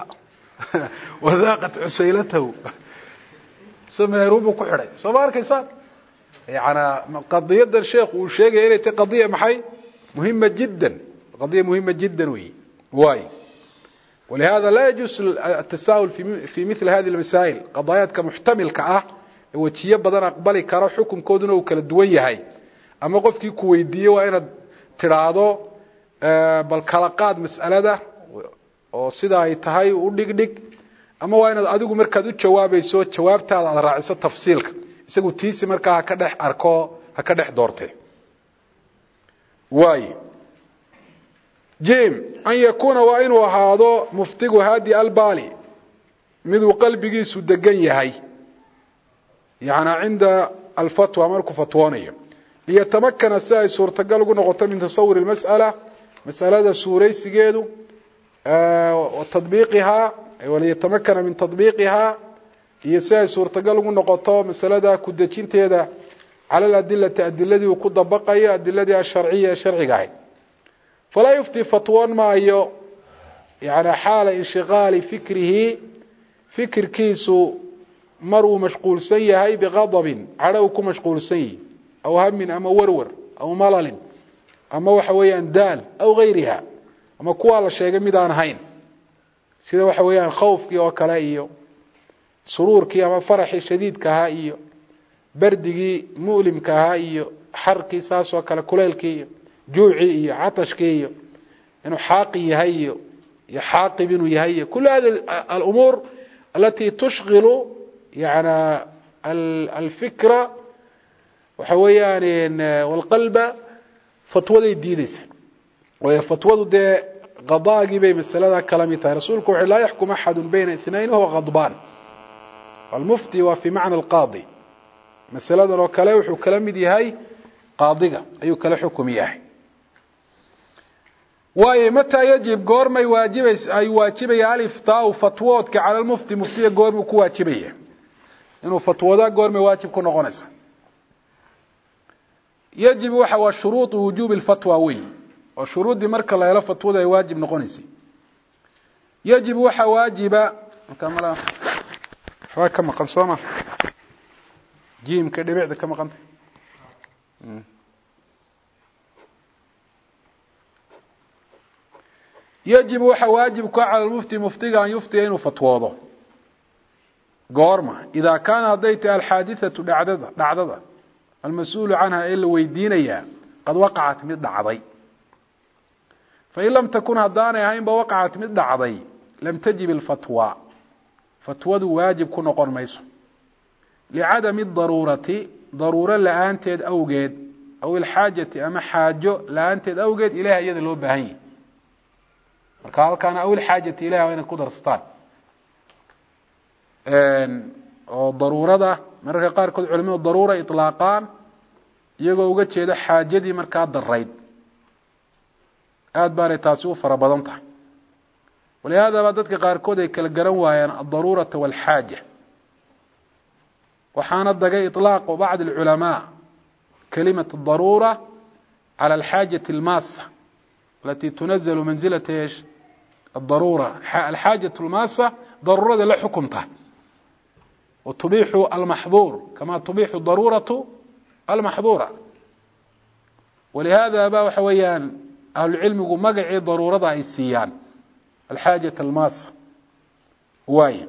wadaaqat usaylatahu sameerubu ku xiray soo ma arkaysan يعني قضية الشيخ وشيخ إلى قضية محي مهمة جدا، قضية مهمة جدا واي. ولهذا لا يجوز التساهل في مثل هذه المسائل. قضايات كمحتمل كأه وتشيب بدن أقبلي كرا حكم كودنا وكلا دوية هاي. أما قف كي كويدية وأنا ترادو بالكلاقات مسألة ده وصدا يتهاي ودق أما وأنا أدوق مركز الجواب يسوي جواب تاع على رأس التفصيل يسوي تيسي مركز هكذا أركو هكذا دورته واي. جيم أن يكون وإن وهذا مفتق هذه البالي مذو قلبي سدقين هاي يعني عند الفتوى مالك فتوانية ليتمكن السائل سورة قالوا نقطة من تصور المسألة مسألة سوري سجيدو وتطبيقها وليتمكن من تطبيقها يسائل سورة قالوا نقطة مسألة كدتين تيدا على الأدلة دي وكد بقية الأدلة الشرعية شرعي قاعد فلا يفتي فتوان ما هي يعني حال انشغال فكر كيسو مرو مشغول سيهي بغضب عروك مشغول سي أو هم أما ورور أو ملل أما وحويان دال أو غيرها أما كوالا شيء ميدان هين سيدا وحويان خوف كي وكلائيو سرور كي أما فرح شديد كهائيو بردقي مؤلم كهائيو حركي ساس وكلا كليل كي جوعي عطش كي إنه حاقي يهيو يحاقب إنه يهيو كل هذه الأمور التي تشغل يعني الفكرة وحويان والقلب فتوى الدينيس وهي فتوى ده قضاء بي مسألة كلامتها رسولك لا يحكم أحد بين اثنين وهو غضبان والمفتي وفي معنى القاضي مسألة لو كلاوح وكلام دي هاي قاضية أي كلا حكم ياهي ومتى يجب قرم يواجب الإفتاء فتواتك على المفتي مفتي قرم كواجبية إنه فتوى ذا قرم واجب كنا غنسا يجب وحوى شروط وجوب الفتوى والشروط دي مركة لا يلا فتوى ذا واجب نغنسي يجب وحوى واجب كما حوى كما قنصوما جيم كده بعد كما قنت يجب واجب على المفتي مفتي أن يفتي إنه فتواضه قارمة إذا كان هديت الحادثة دعددة المسؤول عنها إلا ويدينيا قد وقعت من دعضي فإن لم تكن هدانا هين بوقعت من دعضي لم تجب الفتوى فتوى واجب كنا قرميسو لعدم الضرورة ضرورة لأنتد أوجد أو الحاجة أما حاجة لأنتد أوجد إليها يد اللي بهين كان أول حاجة إليها وين قدر ستان الضرورة ده مركا قار كل علماء الضرورة إطلاقان يجوا وجد شيء ده حاجة دي مركا الضريد باري تاسو فربضنتها ولهذا بدتك قار كود يكالجروا يعني الضرورة والحاجة وحانت دقى إطلاق بعض العلماء كلمة الضرورة على الحاجة الماسة التي تنزل منزلة إيش الضرورة الحاجة الماسة ضرورة لا حكمتها وتبيح المحظور كما تبيح الضرورة المحظورة ولهذا أبا وحويان أهل العلم يقول مقعي ضرورة السيان الحاجة الماسة واي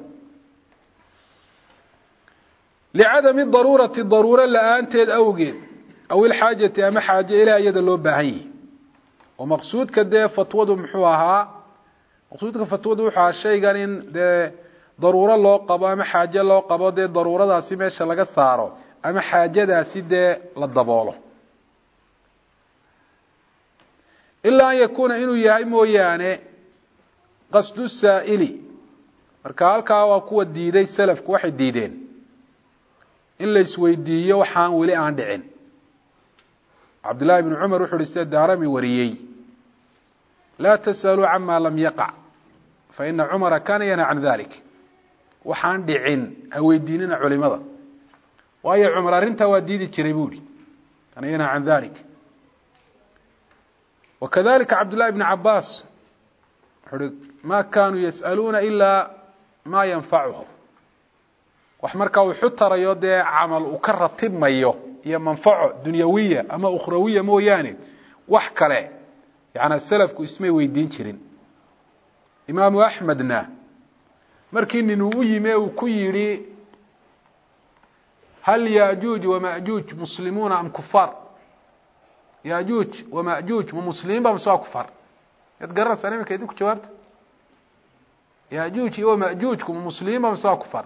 لعدم الضرورة الآن تد أوجد أو الحاجة أما حاجة إلى يد اللوبهي ومقصود كده فتوى محوها مقصود كفتوى محوها الشيء قال إن ده ضرورة لو قبا أما حاجة لو قبا ده ضرورة ده سمعش لقى صاره أما حاجة ده سيد للضباله إلا أن يكون إنه يهيمو يعني قصد السائل مركالك وقوة ديدي سلف واحد ديدين إلا يسويديه وحان ولي عن دعين عبد الله بن عمر وحول السيد دارمي وريي لا تسألوا عما لم يقع فإن عمر كان ينهى عن ذلك وحان دعين هويديننا علماء وأي عمر أرنت وديدي تشربولي كان ينهى عن ذلك وكذلك عبد الله بن عباس ما كانوا يسألون إلا ما ينفعهم وحمركا وحتر يودي عمل وكرتب مايو iyo manfaco dunyawiya ama ukhrawiya mooyaane wax kale yani salafku ismay weydiin jirin imaamu axmedna markii nin uu yimi uu ku yidhi hal yaajuuj wamaajuuj muslimuuna am kufaar yaajuuj wamaajuuj ma muslimiin ba mise waa kufaar yad garanaysaa iminka idinku jawaabta yaajuuj iyo wamaajuujku ma muslimiin ba mise waa kufaar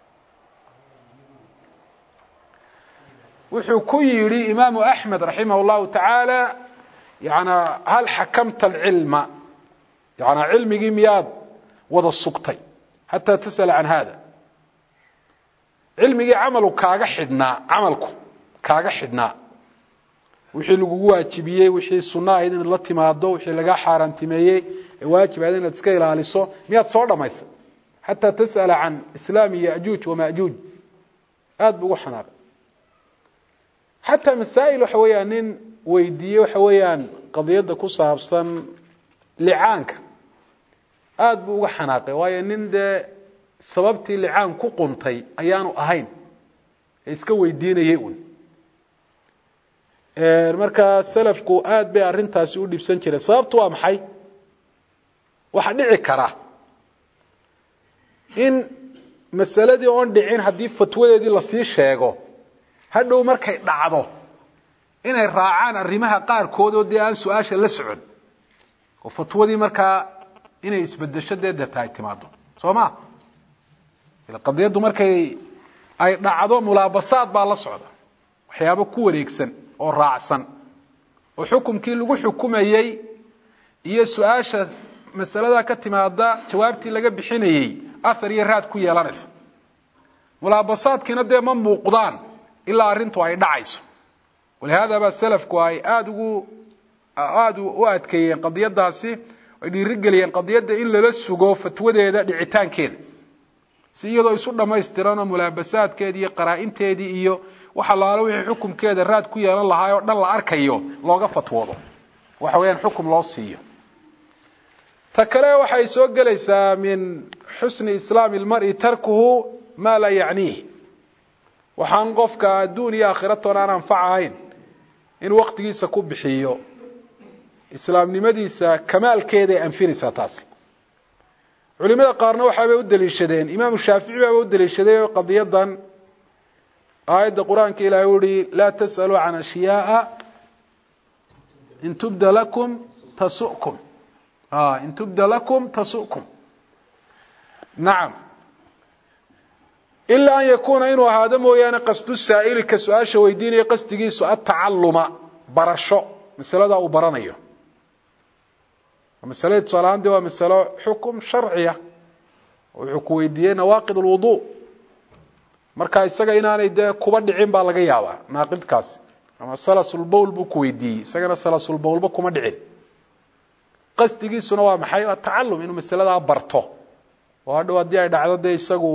wuxuu ku yidhi imaamu axmed raximah اllahu tacaala yana hal xakamta alcilma yana cilmigii miyaad wada sugtay xataa tasala can hada cilmigii camalku kaaga xidhnaa wixii lagugu waajibiyey wixii sunno ahayd inaad la timaado wixii lagaa xaaraantimeeyey ee waajib ahayd inaad iska ilaaliso miyaad soo dhamaysay xataa tasala can islaami yaajuuj wamaajuuj aad buu ugu xanaaqay xataa masaa'il waxa weeyaan nin weydiiyey waxa weeyaan qadiyadda ku saabsan licaanka aad buu uga xanaaqay waayo nin dee sababtii licaan ku quntay ayaanu ahayn ee iska weydiinayay un markaa salafku aad bay arrintaasi u dhibsan jireen sababtu waa maxay waxa dhici kara in masaladii oon dhicin haddii fatwadeedii lasii sheego hadhow markay dhacdo inay raacaan arrimaha qaarkood oo dee aan su-aasha la socon oo fatwadii markaa inay isbedesho dee darta ay timaado soo ma qadiyaddu markay ay dhacdo mulaabasaad baa la socda waxyaabo ku wareegsan oo raacsan oo xukumkii lagu xukumayey iyo su-aasha masalada ka timaada jawaabtii laga bixinayey athar iyo raad ku yeelanaysa mulaabasaadkiina dee ma muuqdaan ilaa arrintu ay dhacayso walihaada baa salafku ay aad u adkeeyeen qadiyadaasi ay dhiirigeliyeen qadiyadda in lala sugo fatwadeeda dhicitaankeeda si iyadoo isu dhamaystiran oo mulaabasaadkeedii iyo qaraa-inteedii iyo waxa laalo wixii xukumkeeda raad ku yeelan lahaay oo dhan la arkayo looga fatwoodo waxa weeyaan xukum loo siiyo ta kale waxay soo gelaysaa min xusni islaami almar'i tarkuhu maa laa yacniih waxaan qofka adduun iyo aakhiratoona aan anfacahayn in waqtigiisa ku bixiyo islaamnimadiisa kamaalkeeda ay anfinaysaa taasi culimada qaarna waxaabay u daliishadeen imaamu shaafici baaba u daliishaday qadiyadan aayadda qur-aanka ilahay u yihi laa tas'aluu can ashyaaa in tubda lakum tasukum in tubda lakum tasukum nacam ilaa an yakuuna inuu ahaado mooyaane qasdu saa'ili ka su-aasha weydiinaya qasdigiisu atacalluma barasho masaladaa uu baranayo masalada tusaalahaan dee waa masalo xukum sharciya wuxuu ku weydiiyey nawaaqid alwudu marka isaga inaanay dee kuba dhicin baa laga yaabaa naaqidkaasi ama salasulbowl buu ku weydiiyey isagana salasulbowlba kuma dhicin qasdigiisuna waa maxay atacallum inuu masaladaa barto oo hadhow haddii ay dhacdo dee isagu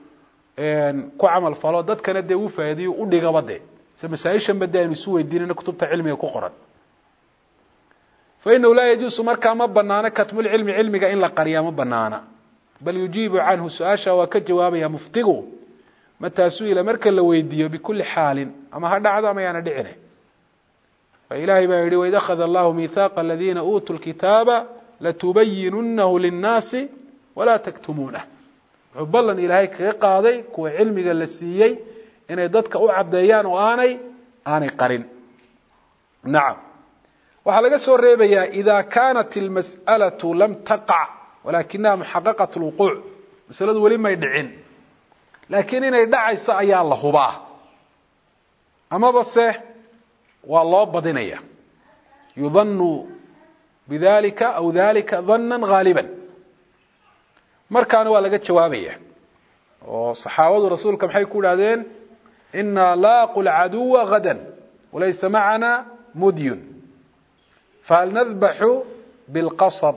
ku camal falo dadkana dee u faa'iideeyo u dhigaba dee se masaa-ishanba dee aynu isu weydiinayna kutubta cilmiga ku qoran fainahu laa yajuusu markaa ma banaano katmulcilmi cilmiga in la qariyaa ma banaana bal yujiibu canhu su-aasha waa ka jawaabaya muftigu mataa su-ila marka la weydiiyo bikulli xaalin ama ha dhacdo ama yaana dhicine ilahay baa yihi waid akhada allahu miihaaqa aladiina uutuu lkitaaba latubayinunahu linnaasi walaa taktumuunah wuxuu ballan ilaahay kaga qaaday kuwa cilmiga la siiyey inay dadka u caddeeyaan oo aanay qarin nacam waxaa laga soo reebayaa ida kaanat almas'alatu lam taqac walakinaha muxaqaqat lwuquuc masaladu weli may dhicin laakiin inay dhacayso ayaa la hubaa amaba se waa loo badinaya yudanu bidalika aw dalika danan haaliban markaana waa laga jawaabaya oo saxaabadu rasuulka maxay ku idhahdeen inaa laaqu lcaduwa gada walaysa macana mudyun fahal nadbaxu bilqasab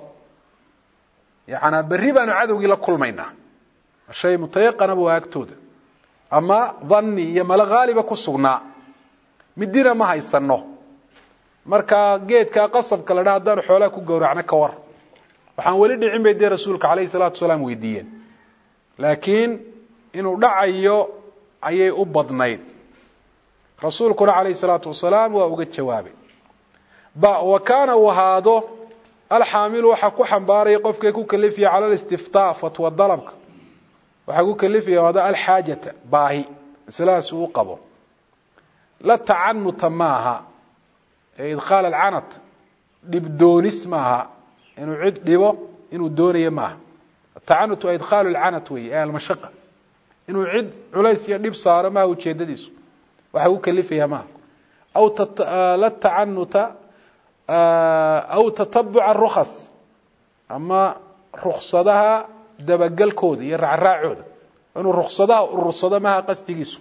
yana berri baanu cadowgii la kulmaynaa shay mutayaqana bu agtooda ama dani iyo malo haaliba ku sugnaa midina ma haysano markaa geedkaa qasabka la dha haddaanu xoolaha ku gowracno ka war waxaan weli dhicin bay dee rasuulka calayhi salaatu wasalaam weydiiyeen laakiin inuu dhacayo ayay u badnayd rasuulkuna calayhi salaatu wasalaam waa uga jawaabay wa kaana uu ahaado alxaamilu waxaa ku xambaaraya qofkay ku kalifaya cala alistiftaa fatwa dalabka waxaa ku kalifaya wada alxaajata baahi masaladaas uu qabo la tacanuta maaha ee idkhaal alcanat dhibdoonis maaha inuu cid dhibo inuu doonayo maaha atacanut waa idkhaalu alcanat weeye ee almashaqa inuu cid culays iyo dhib saaro maaha ujeedadiisu waxa ku kalifaya maaha aw la tacanuta aw tatabuca rukhas ama ruksadaha dabagalkooda iyo raacraacooda inuu ruksadaha urursado maaha qasdigiisu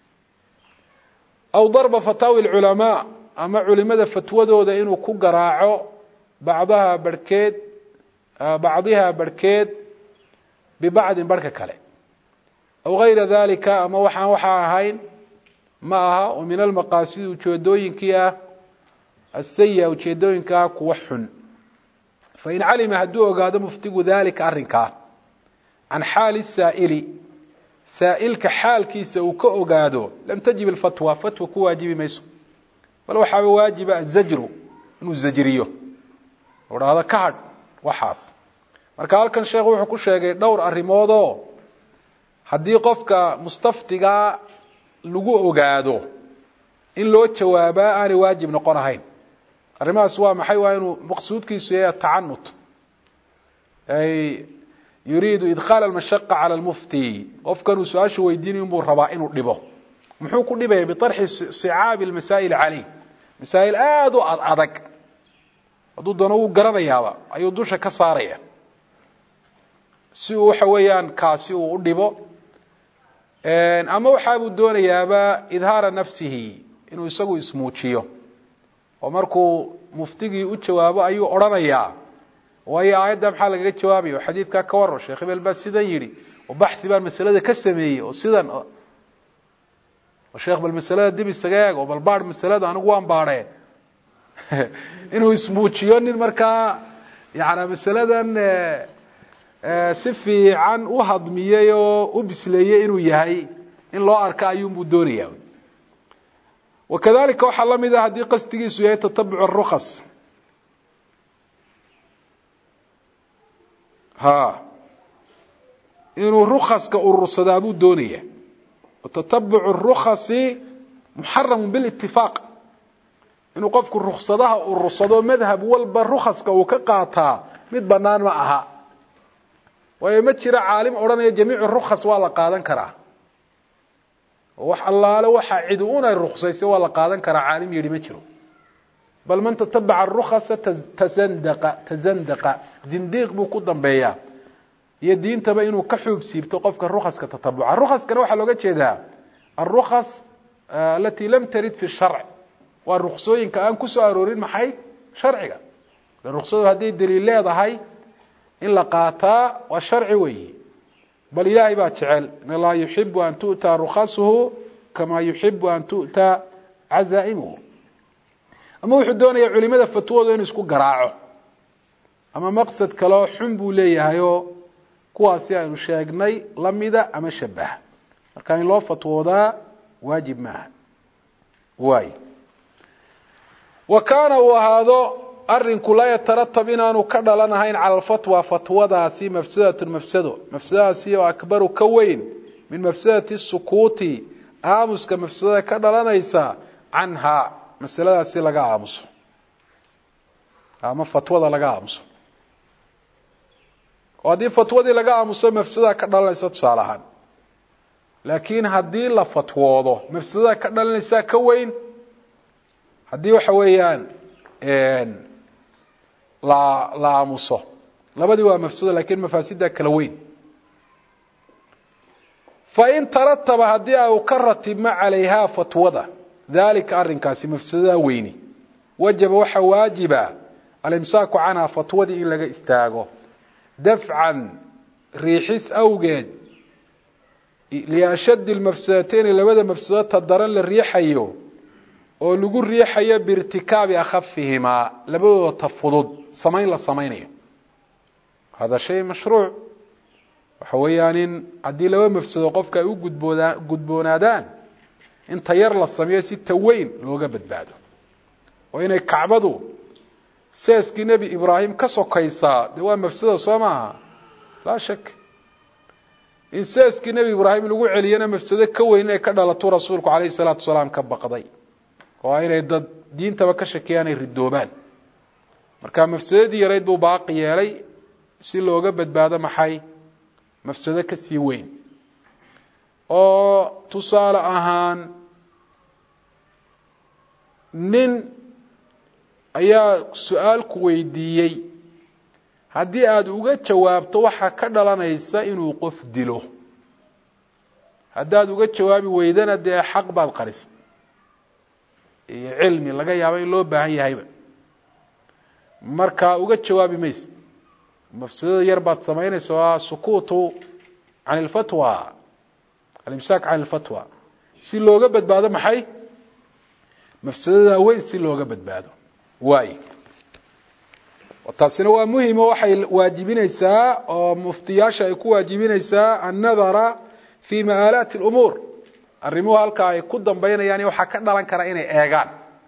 aw darba fataawi alculamaa ama culimada fatwadooda inuu ku garaaco bacdiha barhkeed bibacdin barhka kale aw gayra dalika ama waxaa ahayn ma aha oo min almaqaasid ujeedooyinkii ah السيئة ujeedooyinkaa kuwa xun fain calima hadduu ogaado muftigu dalika arrinkaa can xaali الsaa'ili saa'ilka xaalkiisa uu ka ogaado lam tajib الfatwa fatwa ku waajibi mayso bal waxaaba waajiba azajru inuu zajriyo oo dhahdo ka hadh waxaas marka halkan sheekhu wuxuu ku sheegay dhowr arrimoodoo haddii qofka mustaftigaa lagu ogaado in loo jawaabaa aanay waajib noqon ahayn arrimahaas waa maxay waa inuu maqsuudkiisu yahay tacanut ay yuriidu idkhaal almashaqa cala almufti qofkan uu su-aasha weydiinayo inbuu rabaa inuu dhibo muxuu ku dhibaya bitarxi sicaabi almasaa'il calayh masaa'il aada u adag hadduu doono wuu garanayaaba ayuu dusha ka saaraya si uu waxa weeyaan kaasi uu u dhibo ama waxaabuu doonayaaba idhaara nafsihi inuu isagu ismuujiyo oo markuu muftigii u jawaabo ayuu odhanayaa waayo aayadda maxaa lagaga jawaabaya oo xadiidkaa ka warro sheekh hebel baa sidan yidhi oo baxi baan masalada ka sameeyey oo sidan oo sheekh bal masalada dib isaga eeg oo bal baadh masalada anigu waan baadhee inuu ismuujiyo nin markaa yacni masaladan si fiican u hadmiyey oo u bisleeyey inuu yahay in loo arka ayuunbuu doonayaa wakadalika waxaa la mid ah haddii qasdigiisu yahay tatabuc arukhas inuu rukhaska urursadaa buu doonaya watatabuc rukhasi muxaramu bilitifaaq inuu qofku ruksadaha urursado madhab walba rukhaska uu ka qaataa mid banaan ma aha waayo ma jira caalim odhanaya jamiicu rukhas waa la qaadan karaa wax allaale waxa cid uunay rukhsaysay waa la qaadan karaa caalim yidhi ma jiro bal man tatabaca arukhasa tazandaqa zindiiq buu ku dambeeyaa iyo diintaba inuu ka xuub siibto qofka rukhaska tatabuca rukhaskana waxaa looga jeedaa arukhas alati lam tarid fi sharc waa ruksooyinka aan ku soo aroorin maxay sharciga ruksadu hadday daliil leedahay in la qaataa waa sharci weeyi bal ilaahay baa jecel in allaha yuxibu an tu'taa rukhasuhu kamaa yuxibu an tu'taa cazaa'imuhu ama wuxuu doonaya culimada fatwooda inuu isku garaaco ama maqsad kaleo xun buu leeyahayoo kuwaasi aynu sheegnay lamida ama shabaha marka in loo fatwoodaa waajib maaha waay wa kaana uu ahaado arinku laa yataratab inaanu ka dhalanahayn cala alfatwa fatwadaasi mafsadatun mafsadadaasi oo akbaru ka weyn min mafsadati sukuuti aamuska mafsadada ka dhalanaysa canhaa masaladaasi laga aamuso ama fatwada laga aamuso oo haddii fatwadii laga aamuso mafsadada ka dhalanaysa tusaale ahaan laakiin haddii la fatwoodo mafsadada ka dhalanaysa ka weyn haddii waxa weeyaan la aamuso labadii waa mafsado laakiin mafaasida kala weyn fain tarataba haddii ay ka ratibmo calayhaa fatwada dalika arrinkaasi mafsadada weyni wajaba waxaa waajiba alimsaaku canhaa fatwadii in laga istaago dafcan riixis awgeed liashaddi lmafsadateyni labada mafsadota daran la riixayo oo lagu riixayo biirtikaabi akhafihimaa labadooda tafudud samayn la samaynayo hada shay mashruuc waxa weeyaan in haddii laba mafsado qofka ay u gudboonaadaan inta yar la sameeyo si taweyn looga badbaado oo inay kacbadu seeskii nabi ibraahim ka sokaysaa de waa mafsada Soomaa la shak in seeskii nabi ibraahim lagu celiyana mafsado ka weyn ay ka dhalato rasuulku kaleey salaatu wasalaam ka baqday oo inay dad diintaba ka shakiyaan ay ridoobaan marka mafsadadii yareed buu baaqi yeelay si looga badbaado maxay mafsado ka sii weyn oo tusaale ahaan nin ayaa su'aal ku weydiiyay haddii aad uga jawaabto waxa ka dhalanaysa inuu qof dilo haddaad uga jawaabi weydana dee xaq baad qarisay iyo cilmi laga yaabo in loo baahan yahayba marka uga jawaabi maysid mafsadada yar baad samaynaysaa sukuutu can alfatwa alimsaak can alfatwa si looga badbaado maxay mafsadada weyn si looga badbaado waay wataasina waa muhiim oo waxay waajibinaysaa oo muftiyaasha ay ku waajibinaysaa an-nadara fi ma'alat al-umur arrimuhu halka ay ku dambeynayaan waxa ka dhalan kara inay eegaan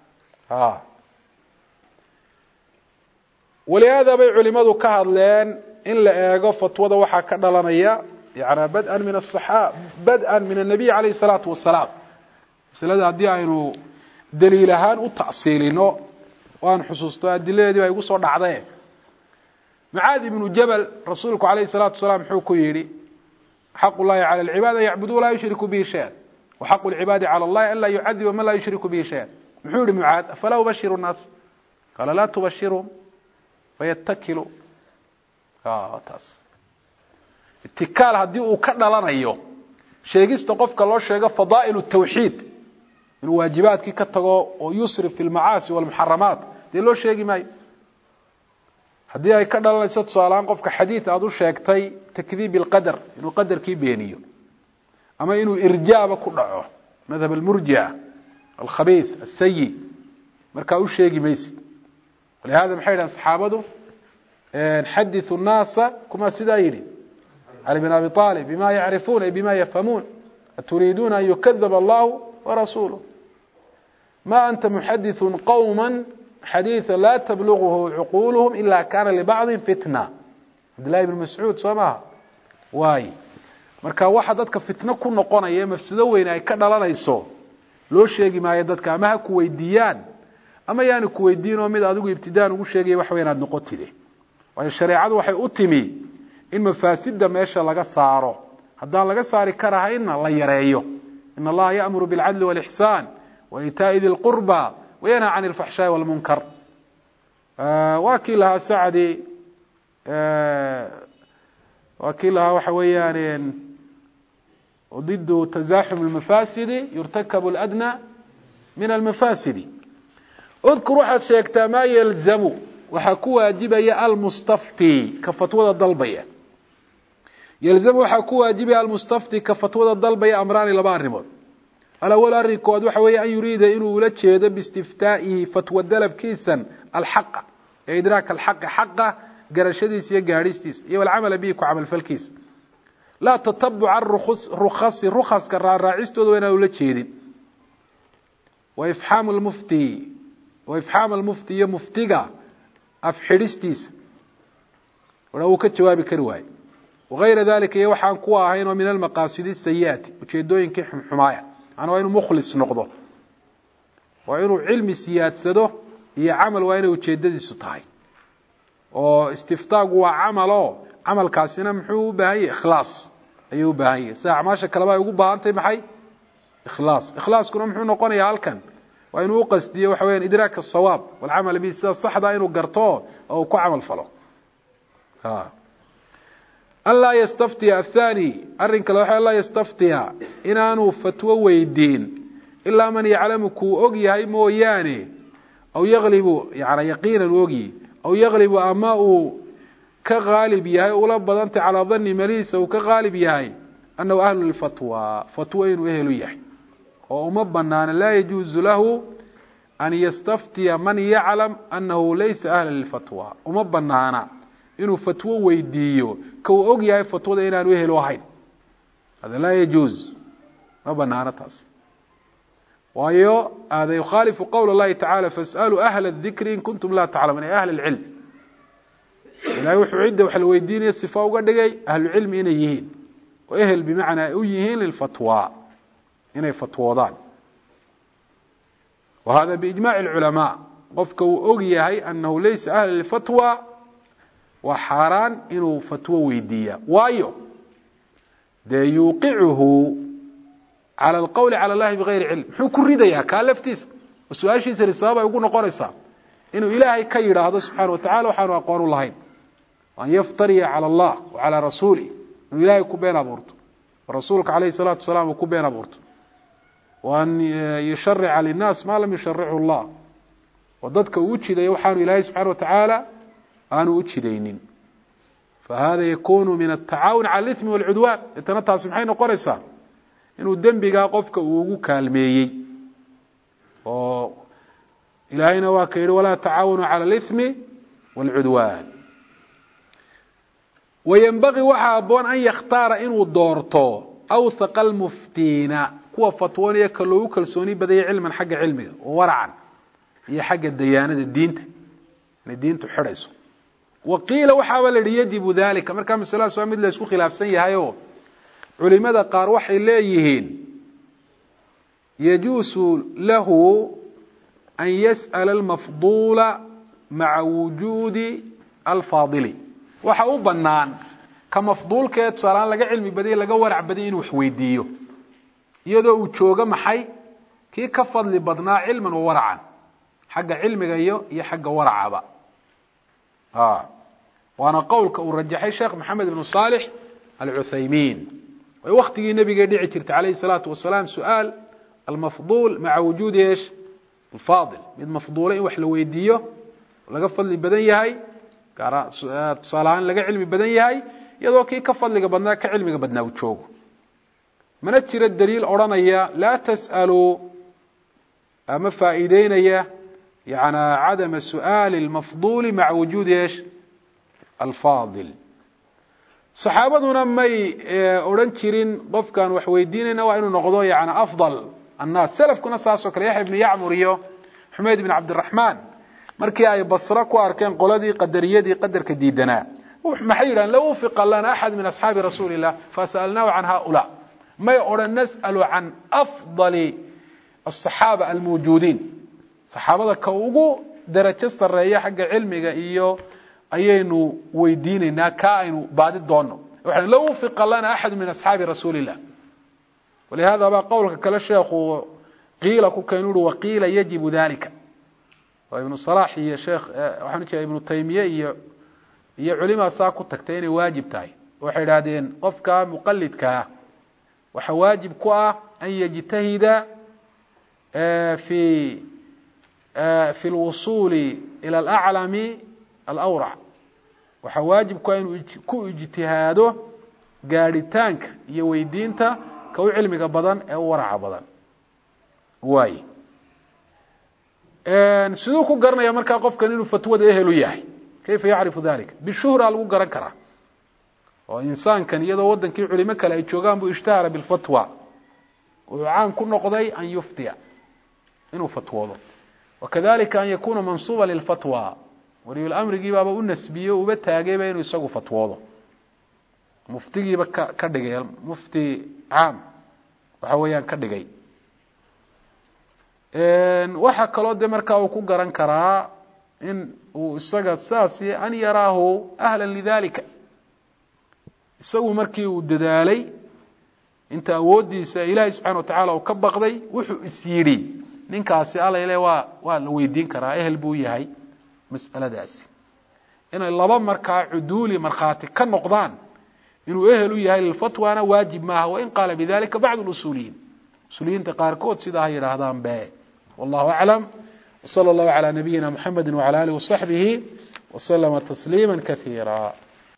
ولهذا bay culimadu ka hadleen in la eego fatwada waxa ka dhalanaya yaana bad'an min as-sahaba bad'an min an-nabi alayhi salatu wassalam misalada hadii aynu daliilahaan u ta'siilino waan xusuusto adileedii ay ugu soo dhacday Mu'aad ibn Jabal rasuulku alayhi salatu wassalam wuxuu ku yiri حق الله على العباد يعبدوا لا يشركوا به شيئا وحق العباد على الله أن لا يعذب من لا يشرك به شيئا محور معاذ فلا أبشر الناس قال لا تبشرهم فيتكلوا تاس اتكال هدي وكدلانيو شيغيست قفك لو شيغا فضائل التوحيد الواجبات كي كتغو ويسرف في المعاصي والمحرمات دي لو شيغي ماي hadii ay ka dhalanayso tusaalaan qofka xadiis aad u sheegtay takdiib القدر inuu qadarkii beeniyo ama inuu irjaaba ku dhaco madhab al-murji'a al-khabith as-sayyi marka u sheegi maysid ولهذا maxay saxaabadu حدث الناس كما سدا يري علي بن ابي طالب بما يعرفون بما يفهمون اتريدون ان يكذب الله ورسوله ما انت محدث قوما حديث لا تبلغه عقولهم إلا كان لبعض فتنة عبد الله بن مسعود سماه واي marka waxa dadka fitna ku noqonaya mafsado weyn ay ka dhalanayso loo sheegi maayo dadka ama ha ku weydiiyaan ama yaani ku weydiino mid adigu ibtidaan ugu sheegay wax weyn aad noqotide way shariicadu waxay u timi in mafaasida meesha laga saaro haddaan laga saari karahayna la yareeyo in Allah ya'muru bil 'adli wal ihsan wa ita'i dhil qurba وينهى عن الفحشاء والمنكر وكيلها سعدي وكيلها وحويان وضد تزاحم المفاسد يرتكب الأدنى من المفاسد اذكر واحد شيكتا ما يلزم وحكو واجبية المستفتي كفتوى الضلبية يلزم وحكو واجبية المستفتي كفتوى الضلبية أمران لبارمون الأول أريكود وحوي أن يريد إنه لا تشهد باستفتائه فتوى الدلب كيسا الحق إدراك الحق حقه قرشديس يقارستيس والعمل بيك وعمل فالكيس لا تتبع الرخص كالراعيستو وين لا تشهد وإفحام المفتي يمفتقى أفحرستيس ولو كتوابي كرواي وغير ذلك يوحان كواهين ومن المقاصد السيئات وتشهدوين كيحم حماية أنا وإنه مخلص نقضه وإنه علم سيادسده هي عمل وإنه وتشدد ستاي واستفتاق وعمله عمل كاسنا محو بهاي إخلاص أيوه بهاي ساعة ماشا كلابا يقول بهانتي محي إخلاص كنا محو نقون يالكن وإنه قصدي وحوين إدراك الصواب والعمل به الصح دا إنه قرطوه أو كعمل فلو الله يستفتي الثاني أرنك لو الله يستفتي إن أنه فتوى ويدين إلا من يعلمك أوجي هاي موياني أو يغلب يعني يقين الوجي أو يغلب أماء كغالب يهي أولا بدنت على ظن مليس أو كغالب يهي أنه أهل الفتوى فتوين وأهل يحي ومبنى أن لا يجوز له أن يستفتي من يعلم أنه ليس أهل الفتوى ومبنى أنا إنه فتوى ويديو كو أوجي هاي فتوى إنه أهل واحد هذا لا يجوز مبنى أنا تاس waayo hada yukhaalifu qowla اllahi tacala fas'aluu ahla الdikri in kuntum laa taclamuun ay ahla اlcilm. ilahay wuxuu cidda wax la weydiinaya sifa uga dhigay ahlucilmi inay yihiin oo ehel bimacnaa u yihiin lilfatwa inay fatwoodaan. wa hada biijmaci اlculamaa, qofka uu og yahay anahu laysa ahla lfatwa waa xaaraan inuu fatwo weydiiya, waayo dee yuuqicuhu calى alqowli calى اllahi bigayri cilm. muxuu ku ridayaa kaa laftiisa oo su-aashiisa sabab ay ugu noqonaysaa inuu ilaahay ka yidhaahdo subxaana wa tacala waxaanu aqoon u lahayn, an yaftariya calى allah wa calى rasuulih, inuu ilaahay ku been abuurto, rasuulka calayhi الsalaatu wasalaam uu ku been abuurto, wa an yusharica linnaas maa lam yusharichu allah, oo dadka uu u jidayo waxaanu ilaahay subxaana wa tacaala aanu u jidaynin. fahada yakunu min atacaawun cala اlithmi wاlcudwaan. itana taasi maxay noqonaysaa inuu dembigaa qofka uu ugu kaalmeeyey, oo ilaahayna waa ka yidhi walaa tacaawanu calى اlithmi wاlcudwaan. wayenbagii waxaa aboon an yakhtaara inuu doorto awhaqa almuftiina, kuwa fatwoonaya ka loogu kalsooni badaya cilman xagga cilmiga oo waracan iyo xagga dayaanada diinta inay diintu xidhayso. waqiila waxaaba la yihi yajibu dalika. markaa masaladaas waa mid la isku khilaafsan yahay oo culimada qaar waxay leeyihiin yajuusu lahu an yas'ala almafduula maca wujuudi alfaadili. waxa u banaan ka mafduulkee tusaalaan laga cilmi badiyay laga warac badiyay inuu wax weydiiyo iyadoo uu joogo maxay kii ka fadli badnaa cilman wa waracan xagga cilmiga iyo xagga waracaba. waana qowlka uu rajaxay sheekh maxamed ibnu saalix alcuthaymiin. way waktigii nabigee dhici jirtay calayhi salaatu wasalaam su-aal almafduul maca wujuudi eesh alfaadil, mid mafduula in wax la weydiiyo laga fadli badan yahay, tusaale ahaan laga cilmi badan yahay, iyadoo kii ka fadliga badnaa ka cilmiga badnaa uu joogo. mana jiro daliil odhanaya laa tas'aluu ama faa'iideynaya yani cadama su'aali almafduuli maca wujuudi eesh alfaadil. saxaabaduna may odhan jirin qofkaan wax weydiinayna waa inuu noqdo yani afdal annaas. salafkuna saasoo kale yaxya ibnu yacmur iyo xumayd ibn cabdiraxmaan markii ay basra ku arkeen qoladii qadariyadii qadarka diidanaa maxay yidhahan low ufiqa lana axad min asxaabi rasuuli illah fasa'alnaahu can haulaa. may odhan nas'alu can afdali asaxaaba almawjuudiin, saxaabada ka ugu darajo sareeya xagga cilmiga iyo ayaynu weydiinaynaa ka aynu baadi doono. waxaan low ufiqa lana axad min asxaabi rasuuli illah. walihada baa qowlka kale sheekhu qiila ku keenuu yihi waqiila yajibu dalika. waa ibnu salaax iyo sheekh waxaan u jeedaa ibnu taymiye iyo culimaa saa ku tagtay inay waajib tahay. waxay idhaahdeen qofka muqalidkaa waxa waajib ku ah an yajtahida fi alwusuuli ila alaclami alawrac. waxaa waajib ku ah inuu ku ijtihaado gaadhitaanka iyo weydiinta ka u cilmiga badan ee u waraca badan. waay siduu ku garanaya markaa qofkan inuu fatwada ehel u yahay? kayfa yacrifu dalika? bishuhra lagu garan karaa. oo insaankan iyadoo wadankii culimo kale ay joogaan buu ishtahara bilfatwa, wuxuu caan ku noqday an yuftiya, inuu fatwoodo. wakadalika an yakuna mansuuba lilfatwa, waliyul amrigii baaba u nasbiyo uba taagayba inuu isagu fatwoodo, muftigiiba ka dhigay mufti caam waxa weeyaan ka dhigay. waxa kaloo de markaa uu ku garan karaa in uu isaga saasi an yaraahu ahlan lidalika, isagu markii uu dadaalay inta awoodiisa ilaahay subxaana watacaala uu ka baqday wuxuu is yidhi ninkaasi alayle waa la weydiin karaa, ehel buu yahay mas'aladaasi. inay laba markaa cuduuli markhaati ka noqdaan inuu ehel u yahay lilfatwana waajib maaha, wain qaala bidalika bacd اlusuuliyiin, usuuliyiinta qaarkood sidaa ha yidhaahdaan be. wallahu aclam. wsala allahu calaa nabiyina muxamedi wacala alihi wasaxbihi waslama tasliima kaiira.